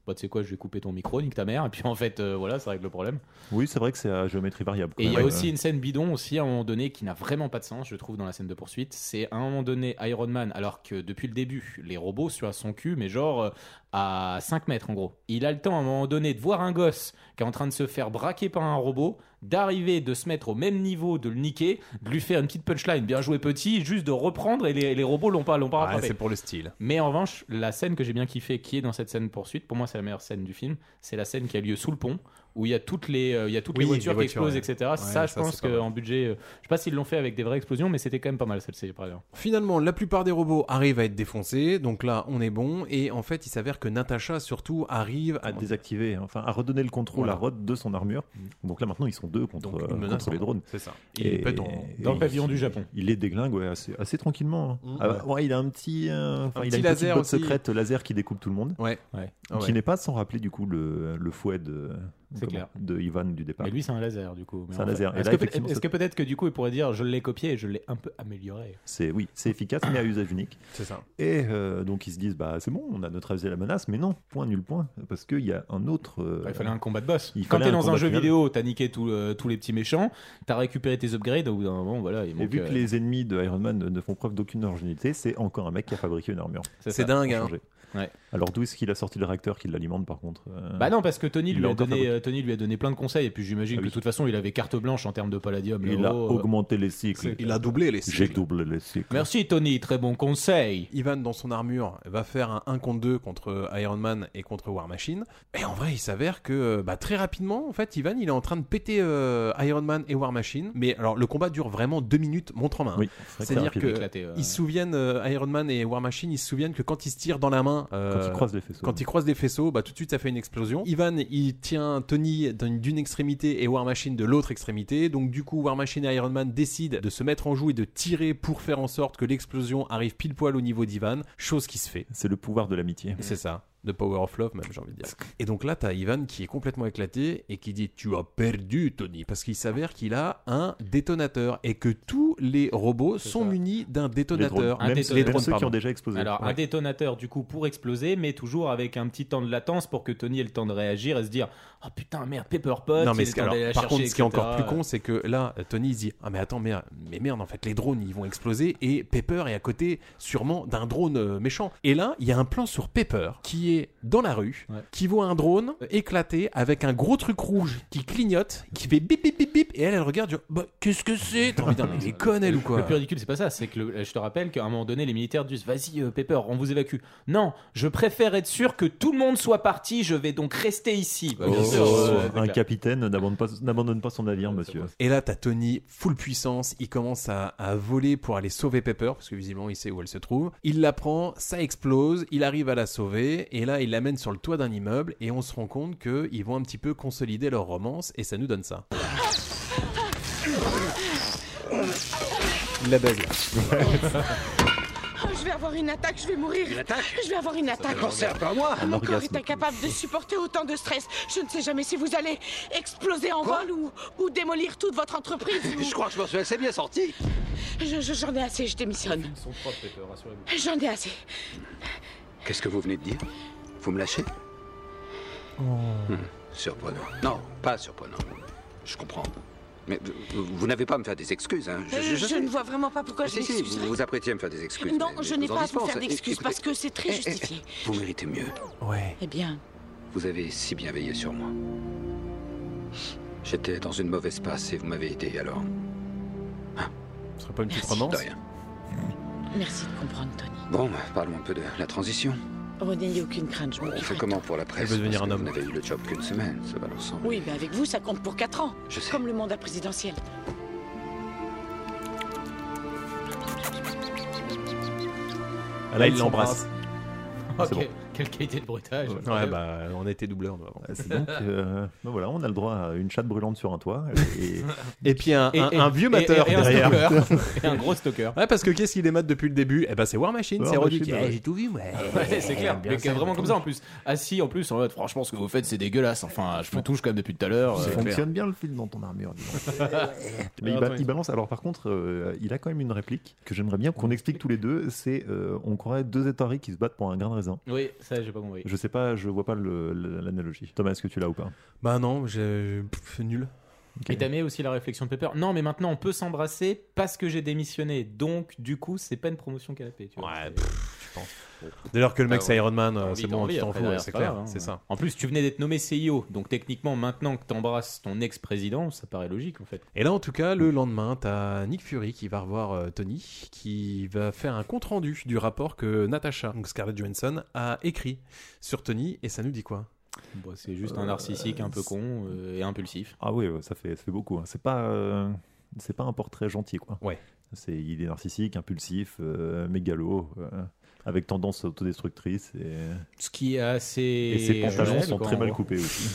bah, tu sais quoi, je vais couper ton micro, nique ta mère, et puis en fait, euh, voilà, ça règle le problème. Oui, c'est vrai que c'est à géométrie variable. Et il y a ouais, aussi ouais. une scène bidon aussi à un moment donné qui n'a vraiment pas de sens, je trouve, dans la scène de poursuite. C'est à un moment donné Iron Man, alors que depuis le début, les robots sur son cul, mais genre euh, à cinq mètres en gros. Il a le temps à un moment donné de voir un gosse qui est en train de se faire braquer par un robot, d'arriver, de se mettre au même niveau, de le niquer, de lui faire une petite punchline, bien joué petit, juste de reprendre et les, les robots l'ont pas, l'ont pas Ouais, rattrapé. c'est pour le style. Mais en revanche, la scène que j'ai bien kiffé, qui est dans cette scène poursuite, pour moi c'est la meilleure scène du film, c'est la scène qui a lieu sous le pont, où il y a toutes les, euh, il y a toutes Oui, les voitures les qui voitures, explosent, ouais. et cetera. Ouais, ça, je ça, pense c'est pas mal. qu'en budget, euh, je sais pas s'ils l'ont fait avec des vraies explosions, mais c'était quand même pas mal celle-ci, par exemple. Finalement, la plupart des robots arrivent à être défoncés, donc là, on est bon. Et en fait, il s'avère que Natasha, surtout, arrive à désactiver, enfin à redonner le contrôle Voilà. à Rod de son armure. Donc là maintenant ils sont deux contre, Donc, une euh, menace contre les en- drones. c'est ça. Et il pète en- dans le pavillon du Japon. Il les déglingue ouais, assez, assez tranquillement. hein. Mmh. Ah, ouais, il a un petit, euh, enfin, Un il petit a une laser petite botte aussi. secrète laser qui découpe tout le monde. Ouais. Ouais. Ah Qui ouais. n'est pas sans rappeler du coup le, le fouet de, C'est comment, clair. de Ivan du départ. Mais lui, c'est un laser, du coup. Mais C'est un en fait- laser. Et Est-ce là, que, peut- effectivement, est-ce ça- que peut-être que du coup, il pourrait dire je l'ai copié et je l'ai un peu amélioré. C'est oui, c'est efficace mais à usage unique. C'est ça. Et euh, donc ils se disent bah c'est bon, on a neutralisé la menace, mais non, point nul point, parce qu'il y a un autre. euh, Il fallait un combat de boss. il Quand fallait t'es un dans un combat jeu final. vidéo, t'as niqué tout, euh, tous les petits méchants, t'as récupéré tes upgrades, au bout d'un moment, voilà. Il Et manque, vu euh, que les ennemis de Iron Man ne, ne font preuve d'aucune ingéniosité, c'est encore un mec qui a fabriqué une armure. C'est C'est ça. dingue, Pour hein. changer. Ouais. Alors d'où est-ce qu'il a sorti le réacteur qui l'alimente par contre euh, Bah non, parce que Tony il lui, l'a a encore donné, fabriqué. euh, Tony lui a donné plein de conseils, et puis j'imagine Ah que oui. de toute façon, il avait carte blanche en termes de palladium. Il le a héros, euh, augmenté les cycles. Il a doublé les J'ai cycles. doublé les cycles. Merci Tony, très bon conseil. Ivan, dans son armure, va faire un un contre deux contre Iron Man et contre War Machine. Et en vrai, il s'avère que bah, très rapidement, en fait, Ivan, il est en train de péter euh, Iron Man et War Machine. Mais alors, le combat dure vraiment deux minutes, montre en main. Oui, C'est-à-dire très que rapide. Éclaté, ouais. ils se souviennent, euh, Iron Man et War Machine, ils se souviennent que quand ils se tirent dans la main, euh, Quand ils croisent les faisceaux. quand ils croisent des faisceaux, bah, tout de suite, ça fait une explosion. Ivan, il tient Tony d'une d'une extrémité et War Machine de l'autre extrémité. Donc, du coup, War Machine et Iron Man décident de se mettre en joue et de tirer pour faire en sorte que l'explosion arrive pile poil au niveau d'Ivan, chose qui se fait. C'est le pouvoir de l'amitié. C'est ça. The Power of Love, même, j'ai envie de dire. Et donc là, t'as Ivan qui est complètement éclaté et qui dit « Tu as perdu, Tony », parce qu'il s'avère qu'il a un détonateur et que tous les robots sont ça. munis d'un Les détonateur. drones, même, détonateur. même drones, ceux qui pardon. ont déjà explosé. Alors, un Ouais. détonateur, du coup, pour exploser, mais toujours avec un petit temps de latence pour que Tony ait le temps de réagir et se dire « Oh putain, merde, Pepper Pot, Non mais il ce est qui- temps alors, d'aller la par chercher, contre, ce qui est et cetera. encore plus con, c'est que là, Tony il se dit ah mais attends merde, mais merde en fait les drones ils vont exploser et Pepper est à côté sûrement d'un drone euh, méchant. Et là il y a un plan sur Pepper qui est dans la rue, Ouais. qui voit un drone éclater avec un gros truc rouge qui clignote, qui fait bip bip bip bip et elle elle regarde, genre, bah qu'est-ce que c'est? T'as envie de dire mais les conne elle ou quoi? Le plus ridicule, c'est pas ça, c'est que le- je te rappelle qu'à un moment donné, les militaires disent vas-y, euh, Pepper, on vous évacue. Non, je préfère être sûr que tout le monde soit parti, je vais donc rester ici. Bah, bien Oh, sûr, euh, un clair. capitaine n'abandonne pas, n'abandonne pas son navire, monsieur. Et là, t'as Tony, full puissance, il commence à, à voler pour aller sauver Pepper, parce que visiblement il sait où elle se trouve. Il la prend, ça explose, il arrive à la sauver, et là il l'amène sur le toit d'un immeuble, et on se rend compte qu'ils vont un petit peu consolider leur romance, et ça nous donne ça. Il la baise là. Oh, je vais avoir une attaque, je vais mourir. Une attaque? Je vais avoir une attaque. Pensez un peu à moi. Mon corps orgasme. est incapable de supporter autant de stress. Je ne sais jamais si vous allez exploser en Quoi? vol ou, ou démolir toute votre entreprise. ou- Je crois que je m'en suis assez bien sorti. Je- je- J'en ai assez, je démissionne. Ils sont propres, Pepper, rassurez-vous. J'en ai assez. Qu'est-ce que vous venez de dire? Vous me lâchez? Hmm, surprenant. Non, pas surprenant. Je comprends. Mais vous, vous n'avez pas à me faire des excuses, hein. Euh, Je, ne vois vraiment pas pourquoi je Si, si, vous m'excuserais. vous apprêtiez à me faire des excuses. Non, mais- je mais n'ai vous en pas à vous dispense. faire d'excuses Écoutez, parce que c'est très eh, eh, justifié. Vous méritez mieux. Ouais. Eh bien, Vous avez si bien veillé sur moi. J'étais dans une mauvaise passe et vous m'avez aidé, alors... Ce serait pas une petite Merci. romance? De rien. merci de comprendre, Tony. Bon, bah, parlons un peu de la transition. Vous n'ayez aucune crainte, je On m'occuperai fait de comment tout. pour la presse? Elle veut devenir Parce un que homme. Vous n'avez eu le job qu'une semaine, ça va l'ensemble. Oui, mais avec vous, ça compte pour quatre ans. Je sais. Comme le mandat présidentiel. Ah, Là ils il l'embrasse. Ok, C'est bon. quelle qualité de bruitage. Ouais bah on a été doubleurs nous avant. Ah, c'est donc, euh, ben voilà, on a le droit à une chatte brûlante sur un toit. Et, Et puis un, Et- un- et- un vieux et- mateur et, et un derrière. stalker. Et un gros stalker. Ouais parce que qu'est-ce qu'il émate depuis le début? Eh ben c'est War Machine, War c'est Roddy Machine, qui ouais. Eh, j'ai tout vu moi. Ouais, c'est clair. Bien Mais sûr. vraiment comme ça en plus. Assis en plus en mode franchement ce que vous faites c'est dégueulasse. Enfin je me touche quand même depuis tout à l'heure. ça euh, fonctionne bien le film dans ton armure. dis donc. Mais il, ba- il balance. Alors par contre, euh, il a quand même une réplique que j'aimerais bien qu'on explique tous les deux. C'est, euh, on croirait deux étarés qui se battent pour un grain de raisin. Oui, Ça, j'ai pas compris. Je sais pas, je vois pas le, le- l'analogie. Thomas, est-ce que tu l'as ou pas? Bah non, j'ai pff, nul. Et t'as mis aussi la réflexion de Pepper. Non, mais maintenant on peut s'embrasser parce que j'ai démissionné. Donc, du coup, c'est pas une promotion canapé. Tu vois, Ouais, c'est- pff, je pense. Dès lors que le mec Ah, c'est ouais. Iron Man, T'as euh, envie, c'est t'as bon, envie, tu t'en après, fous, ouais, derrière, c'est pas clair, grave, hein. c'est ça. En plus, tu venais d'être nommé C E O, donc techniquement, maintenant que t'embrasses ton ex-président, ça paraît logique en fait. Et là, en tout cas, le lendemain, t'as Nick Fury qui va revoir euh, Tony, qui va faire un compte rendu du rapport que Natasha, donc Scarlett Johansson, a écrit sur Tony, et ça nous dit quoi? Bon, c'est juste un narcissique un peu con euh, et impulsif. Ah oui, ouais, ça fait, ça fait beaucoup. hein. C'est pas, euh, c'est pas un portrait gentil, quoi. Ouais. C'est, il est narcissique, impulsif, euh, mégalo, euh, avec tendance autodestructrice. Et, Ce qui est assez. et ses pantalons réel, sont quoi, très en mal gros. coupés aussi.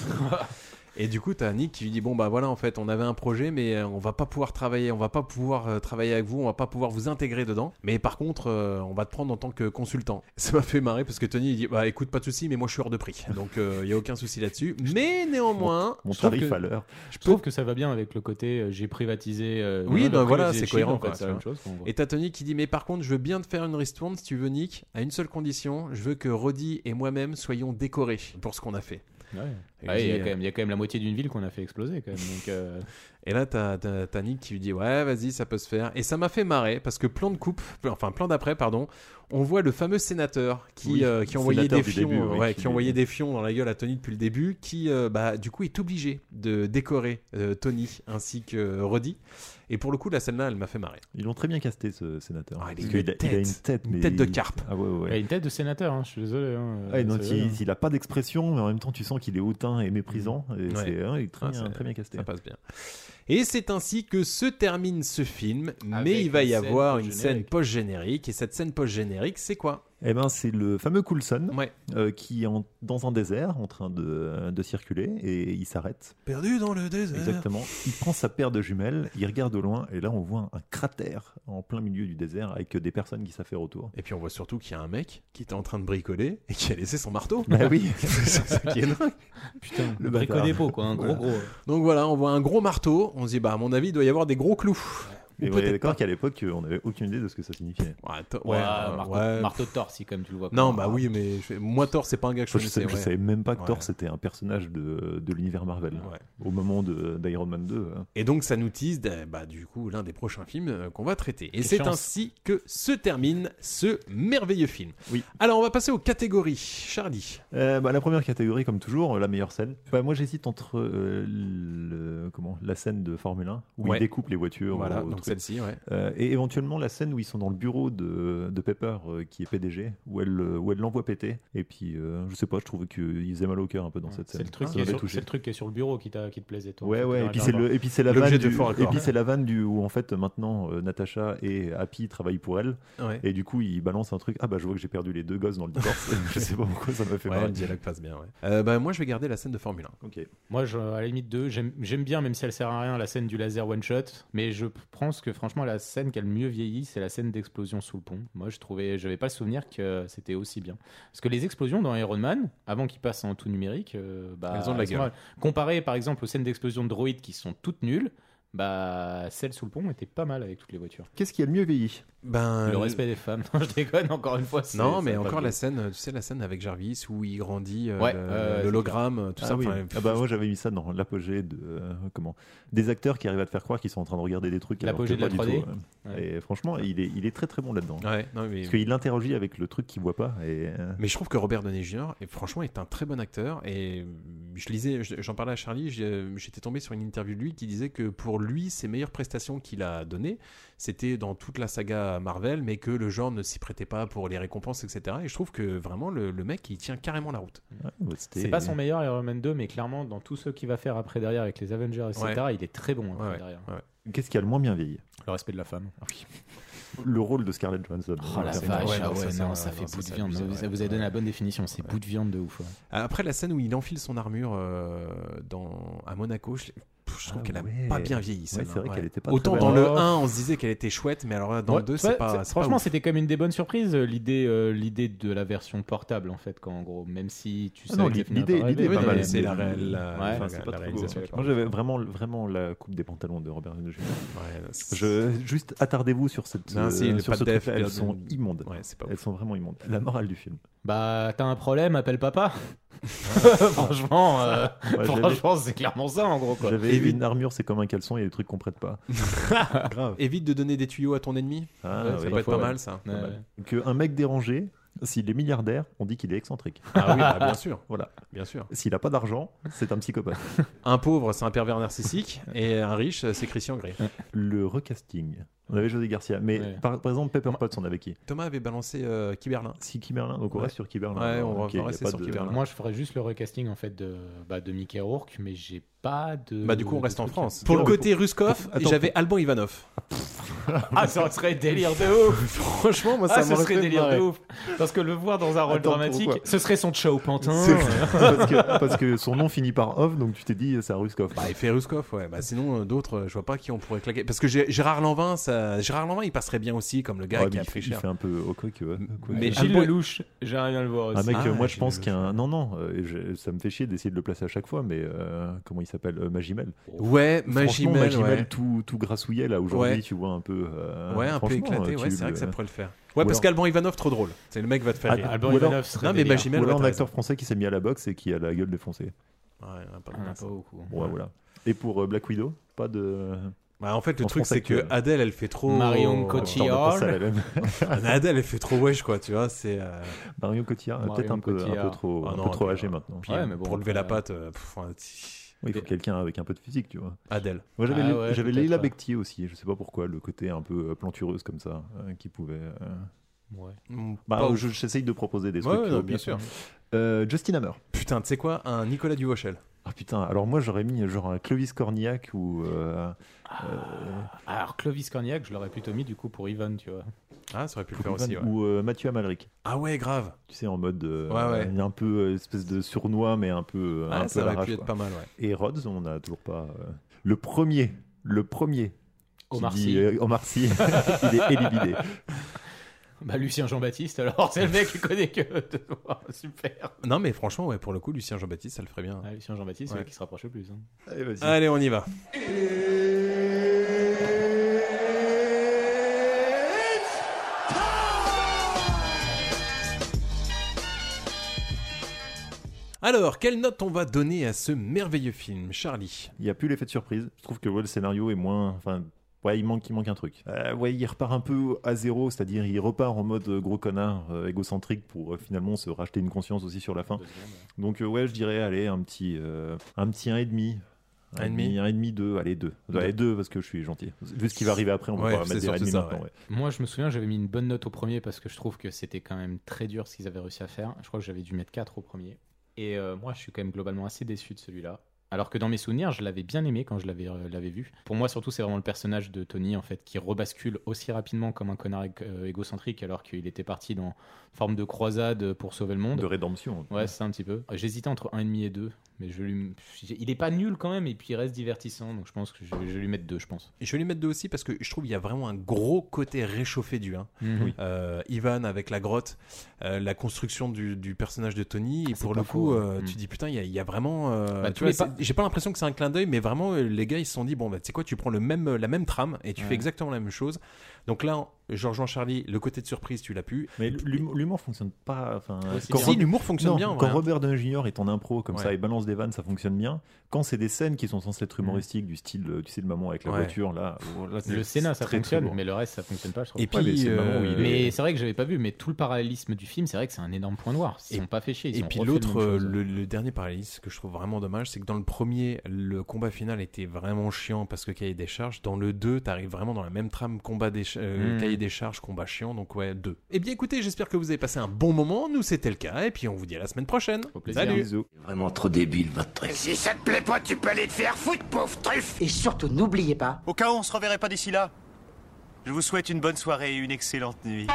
Et du coup, t'as Nick qui lui dit bon bah voilà, en fait, on avait un projet, mais euh, on va pas pouvoir travailler, on va pas pouvoir euh, travailler avec vous, on va pas pouvoir vous intégrer dedans. Mais par contre, euh, on va te prendre en tant que consultant. Ça m'a fait marrer parce que Tony il dit bah écoute, pas de souci, mais moi je suis hors de prix, donc il euh, y a aucun souci là-dessus. Mais néanmoins, Mon je trouve tarif que- à l'heure. Je trouve que ça va bien avec le côté euh, j'ai privatisé. euh, oui, le bah voilà, privatisé c'est Shield, cohérent. en fait, quoi, c'est la même chose. quoi, en gros. Et t'as Tony qui dit mais par contre, je veux bien te faire une ristourne si tu veux, Nick, à une seule condition, je veux que Roddy et moi-même soyons décorés pour ce qu'on a fait. Ouais. Et Ouais, il il y, a dit, quand même- il y a quand même la moitié d'une ville qu'on a fait exploser quand même. Donc, euh, Et là, t'as, t'as, t'as Nick qui lui dit ouais, vas-y, ça peut se faire. Et ça m'a fait marrer parce que plan de coupe, enfin plan d'après, pardon, on voit le fameux sénateur qui, Oui, euh, qui envoyait des sénateur du fions, début, euh, oui, ouais, qui qui envoyait des fions dans la gueule à Tony depuis le début, qui, euh, bah, du coup, est obligé de décorer euh, Tony ainsi que Roddy. Et pour le coup, la scène-là, elle m'a fait marrer. Ils l'ont très bien casté, ce sénateur. Ah, il a Parce une qu'il a, il a une tête, tête, une mais tête de il- carpe. Ah ouais, ouais. il a une tête de sénateur, hein, je suis désolé. hein, Ouais, euh, donc c'est vrai, il, hein. il a pas d'expression, mais en même temps, tu sens qu'il est hautain et méprisant. Et Ouais. c'est hein, il est très, Ah, bien, c'est- très bien casté. Ça passe bien. Et c'est ainsi que se termine ce film, mais Avec il va y une scène avoir une post-générique. scène post-générique. Et cette scène post-générique, c'est quoi? Eh ben, c'est le fameux Coulson Ouais. euh, qui est en- dans un désert en train de, de circuler et il s'arrête. Perdu dans le désert. Exactement. Il prend sa paire de jumelles, il regarde au loin et là on voit un, un cratère en plein milieu du désert avec des personnes qui s'affairent autour. Et puis on voit surtout qu'il y a un mec qui était en train de bricoler et qui a laissé son marteau. Bah oui. C'est ça qui est dingue. Putain, le bâtard. brico-dépôt, quoi, un gros Voilà. gros. Donc voilà, on voit un gros marteau. On se dit, bah à mon avis, il doit y avoir des gros clous. Mais Ou vous êtes peut-être d'accord pas. qu'à l'époque on n'avait aucune idée de ce que ça signifiait. Ouais, to- Ouais, ouais, euh, marteau, ouais. marteau de Thor, si comme tu le vois. Non, quoi. bah oui, mais je- moi, Thor, c'est pas un gars que je Je, sais- connaissais. je ouais. savais même pas que Ouais. Thor c'était un personnage de, de l'univers Marvel. Ouais. Au moment de- d'Iron Man deux. hein. Et donc ça nous tease euh, bah, du coup l'un des prochains films euh, qu'on va traiter. Et Quelle c'est chance. ainsi que se termine ce merveilleux film. Oui. Alors on va passer aux catégories. Charlie. Euh, bah, la première catégorie, comme toujours, la meilleure scène. Bah, moi, j'hésite entre euh, le, comment, la scène de Formule un où Ouais. il découpe les voitures. Voilà, au donc truc. celle-ci, ouais. Euh, et éventuellement la scène où ils sont dans le bureau de, de Pepper, euh, qui est P D G, où elle, euh, où elle l'envoie péter. Et puis, euh, je sais pas, je trouvais qu'il faisait mal au cœur un peu dans cette C'est scène. le truc Ça qui est m'avait sur- touché. c'est le truc qui est sur le bureau qui, t'a- qui te plaisait, toi. Ouais, Faut ouais, que et puis tu c'est regardes. le, et puis c'est la L'objet vanne de du, fort et accord. puis c'est la vanne du où en fait maintenant euh, Natasha et Happy travaillent pour elle. Ouais. Et du coup, il balance un truc. Ah bah je vois que j'ai perdu les deux gosses dans le divorce. Je sais pas pourquoi ça m'a fait Ouais, marrer. le dialogue passe bien. Ouais. Euh, bah, moi je vais garder la scène de Formule un. Ok. Moi, je, à la limite deux, j'aime j'aime bien, même si elle sert à rien, la scène du laser one shot. Mais je pense que franchement, la scène qui a le mieux vieilli, c'est la scène d'explosion sous le pont. Moi, je trouvais, j'avais pas le souvenir que c'était aussi bien. Parce que les explosions dans Iron Man, avant qu'ils passent en tout numérique, euh, bah, Elles ont de la sont gueule. mal. Comparé par exemple aux scènes d'explosion de droïdes qui sont toutes nulles, bah celle sous le pont était pas mal avec toutes les voitures. Qu'est-ce qui a le mieux vieilli? Ben, Le respect des femmes. Non, je déconne encore une fois. c'est- Non, ça mais va pas encore bien. la scène, tu sais, la scène avec Jarvis où il grandit euh, Ouais, le- euh, l'hologramme, tout Ah ça. oui. enfin, Ah bah moi j'avais mis ça dans l'apogée de euh, comment des acteurs qui arrivent à te faire croire qu'ils sont en train de regarder des trucs. alors L'apogée que de la pas trois du D. tout, ouais. Ouais. Et franchement, il est il est très très bon là-dedans. Ouais, non, mais... Parce qu'il interagit avec le truc qu'il voit pas. Et euh, Mais je trouve que Robert Downey junior est franchement est un très bon acteur et je lisais, j'en parlais à Charlie, j'ai- j'étais tombé sur une interview de lui qui disait que pour lui ses meilleures prestations qu'il a données c'était dans toute la saga Marvel, mais que le genre ne s'y prêtait pas pour les récompenses, et cetera. Et je trouve que vraiment le, le mec il tient carrément la route. ouais, bah, c'était- C'est pas son meilleur Iron Man deux, mais clairement, dans tout ce qu'il va faire après derrière avec les Avengers, et cetera, il est très bon après Ouais, derrière. ouais. Qu'est-ce qui a le moins bien vieilli? Le respect de la femme. Le rôle de Scarlett Johansson. Oh la C'est vache, marrant. ouais, ah non, ouais, ça, non, ça, ça non, fait ça, bout de c'est viande. abusé, Vous, ouais. vous avez donné la bonne définition, c'est bout de viande de ouf. ouais. Après la scène où il enfile son armure euh, dans, à Monaco, je l'ai- pff, je trouve Ah qu'elle a ouais. pas bien vieilli. Ouais, celle-là. c'est vrai Ouais. qu'elle était pas Autant très dans belle. le un, on se disait qu'elle était chouette, mais alors dans Ouais, le deux, ouais, c'est pas. c'est- c'est pas franchement, ouf. c'était quand même une des bonnes surprises, euh, l'idée, euh, l'idée de la version portable, en fait, quand en gros, même si tu Ah sais non, que ça finit l'idée, par l'idée est arriver, pas mais- mal. c'est la mais- réelle- la- Ouais, enfin, c'est la pas trop réalisation. beau. Moi, j'avais vraiment, vraiment la coupe des pantalons de Robert Downey junior Ouais, c'est- Je, juste attardez-vous sur cette Non, si, euh, le sur pas ce de def, truc-là, elles de- sont immondes. Ouais, c'est pas Elles ouf. sont vraiment immondes. La morale du film. Bah, t'as un problème, appelle papa. Franchement, euh, Ouais, franchement, c'est clairement ça, en gros, quoi. J'avais Évite- une armure, c'est comme un caleçon, il y a des trucs qu'on prête pas. Grave. Évite de donner des tuyaux à ton ennemi. Ah, Ouais, oui, ça peut être faut, pas ouais. mal, ça. Ouais, Pas mal. ouais. Que un mec dérangé, s'il est milliardaire, on dit qu'il est excentrique. Ah oui, bah, bien sûr. Voilà. Bien sûr. S'il a pas d'argent, c'est un psychopathe. Un pauvre, c'est un pervers narcissique, et un riche, c'est Christian Grey. Le recasting. On avait José Garcia, mais Ouais. par, par exemple, Pepper Potts, on avait qui Thomas avait balancé euh, Kiberlin. Si Kiberlin, donc on Ouais. reste sur Kiberlin. Ouais, alors, on va ok, y a rester pas sur de- Kiberlin. Moi, je ferais juste le recasting, en fait, de, bah, de Mickey Rourke, mais j'ai pas de... Bah du coup on de reste en truc. France. Pour- Pour le pour- côté Ruskov, pour- attends, j'avais pour- Alban Ivanov. Ah, ça serait délire de ouf. Franchement, moi ça Ah, ce m'aurait serait fait délire marrer. de ouf. Parce que le voir dans un rôle Attends, dramatique, pourquoi ce serait son Chao Pantin. C'est- parce, que, parce que son nom finit par off, donc tu t'es dit c'est un Ruskov. Bah il fait Ruskov, ouais. Bah sinon euh, d'autres, euh, je vois pas qui on pourrait claquer. Parce que Gé- Gérard Lanvin, ça... Gérard Lanvin, il passerait bien aussi comme le gars Ouais, qui mais a il, pris fait, il cher. fait un peu au coq. Ouais, quoi. Mais Gilles Alban- Lelouch, j'aimerais bien le voir aussi. Un mec, Ah, euh, moi Gilles je pense Lelouch. qu'il y a un. Non, non, euh, je- ça me fait chier d'essayer de le placer à chaque fois, mais euh, comment il s'appelle euh, Magimel. Ouais, Franchement, Magimel, Magimel ouais. tout, tout grassouillet là aujourd'hui, Ouais. tu vois un peu. euh, Ouais, un peu franchement, éclaté, euh, ouais, tu c'est vrai le- que ça pourrait le faire. Ou Ouais, parce alors- qu'Alban Ivanov, trop drôle. C'est le mec va te faire Ah, rire. Alban Ou alors- Ivanov serait Non, mais délire. Magimel, Ou alors ouais, un t'as acteur raison. français qui s'est mis à la boxe et qui a la gueule défoncée. Ouais, on a pas On en a mal, pas ça. beaucoup. Ouais, voilà. Et pour euh, Black Widow, pas de. Bah, en fait, le En truc, français c'est que actuel. Adèle, elle fait trop. Marion Attends, on a Cotillard. pensé à la même. Mais Adèle, elle fait trop wesh, quoi, tu vois. C'est. euh, Marion Cotillard, euh, peut-être Marion un peu, un Cotillard. peu trop, Ah un non, peu trop puis, âgé euh, maintenant. Puis, Ouais, mais bon, pour lever la euh, patte, euh, pff, enfin, t- Oui, il faut quelqu'un avec un peu de physique, tu vois. Adèle. Moi j'avais Ah Lé- ouais, j'avais peut-être, Leila ouais. Bectier aussi, je sais pas pourquoi, le côté un peu euh, plantureuse comme ça, euh, qui pouvait. euh, Ouais. Mm, Bah, pas euh, ouf. je- j'essaye de proposer des Ouais, trucs. ouais, euh, non, bien sûr. Euh, Justin Hammer. Putain, tu sais quoi? Un Nicolas Duvauchel. Ah putain, alors moi j'aurais mis genre un Clovis Cornillac ou. euh, euh, Alors, Clovis Cornillac, je l'aurais plutôt mis du coup pour Ivan, tu vois. Ah, ça aurait pu le ou faire aussi, ouais. ou, euh, Mathieu Amalric. Ah ouais, grave. Tu sais, en mode. euh, Ouais, ouais. Il y a un peu euh, espèce de sournois, mais un peu. un Ouais, peu ça à aurait l'arrache, pu être quoi. pas mal, ouais. Et Rhodes, on n'a toujours pas. euh, Le premier, le premier. qui Omar dit, Sy. euh, Omar Sy, il est éliminé. Bah, Lucien Jean-Baptiste, alors, c'est le mec qui connaît que. Oh, super. Non, mais franchement, ouais, pour le coup, Lucien Jean-Baptiste, ça le ferait bien. Ah, Lucien Jean-Baptiste, c'est Ouais. le qui se rapproche le plus. hein. Allez, vas-y. Allez, on y va. Alors, quelle note on va donner à ce merveilleux film, Charlie? Il n'y a plus l'effet de surprise. Je trouve que ouais, le scénario est moins. Enfin, ouais, il manque, il manque un truc. Euh, ouais, il repart un peu à zéro, c'est-à-dire il repart en mode euh, gros connard, euh, égocentrique pour euh, finalement se racheter une conscience aussi sur la fin. Donc euh, ouais, je dirais, allez, un petit, euh, un petit un et demi. Un et demi un et demi, deux, allez deux. Deux. Allez deux parce que je suis gentil. Vu ce qui va arriver après, on va Ouais, pas c'est mettre des un et surtout demi ça, maintenant. ouais. ouais. Moi, je me souviens, j'avais mis une bonne note au premier parce que je trouve que c'était quand même très dur ce qu'ils avaient réussi à faire. Je crois que j'avais dû mettre quatre au premier. Et euh, moi, je suis quand même globalement assez déçu de celui-là. Alors que dans mes souvenirs, je l'avais bien aimé quand je l'avais, euh, l'avais vu. Pour moi, surtout, c'est vraiment le personnage de Tony, en fait, qui rebascule aussi rapidement comme un connard ég- euh, égocentrique, alors qu'il était parti dans une forme de croisade pour sauver le monde. De rédemption. Ouais, c'est ça un petit peu. J'hésitais entre un virgule cinq et deux, mais je lui... il est pas nul quand même, et puis il reste divertissant, donc je pense que je vais, je vais lui mettre deux, je pense. Et je vais lui mettre deux aussi parce que je trouve qu'il y a vraiment un gros côté réchauffé du un. Mhm. Oui. Euh, Ivan avec la grotte, euh, la construction du, du personnage de Tony, et c'est pour pas le coup, faux, euh, hein. tu dis putain, il y, a- il y a vraiment. euh, Bah, tu tous vois, les c'est- pas- j'ai pas l'impression que c'est un clin d'œil, mais vraiment, euh, les gars ils se sont dit bon, bah, tu sais quoi, tu prends le même, la même trame et tu Ouais. fais exactement la même chose. Donc là, je rejoins Charlie, le côté de surprise, tu l'as pu. Mais l'humour, l'humour fonctionne pas. Enfin, Aussi quand bien. Si, Rob- l'humour fonctionne non, bien. en Quand vrai, hein. Robert Downey junior est en impro comme Ouais. ça et balance des vannes, ça fonctionne bien. Quand c'est des scènes qui sont censées être humoristiques, du style, euh, tu sais, le moment avec la Ouais. voiture, là, oh, là, c'est- Le Sénat, c'est ça très, très fonctionne, lourd. mais le reste, ça fonctionne pas, je trouve. Et Ouais, mais puis, c'est le moment où il euh, est- Mais c'est vrai que j'avais pas vu, mais tout le parallélisme du film, c'est vrai que c'est un énorme point noir. Ils Et- sont pas fait chier. Ils Et ont puis refait l'autre, la même euh, chose. le, le dernier parallélisme que je trouve vraiment dommage, c'est que dans le premier, le combat final était vraiment chiant parce que cahier des charges. Dans le deux, t'arrives vraiment dans la même trame, combat des ch- euh, Mm. cahier des charges, combat chiant, donc ouais, deux. Eh bien écoutez, j'espère que vous avez passé un bon moment, nous c'était le cas, et puis on vous dit à la semaine prochaine. Au plaisir. Salut. Bisous. Vraiment trop débile, votre truc. Si ça te plaît pas, tu peux aller te faire foutre, pauvre truffe. Et surtout, n'oubliez pas, Au cas où on se reverrait pas d'ici là, je vous souhaite une bonne soirée et une excellente nuit.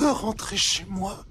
veux rentrer chez moi.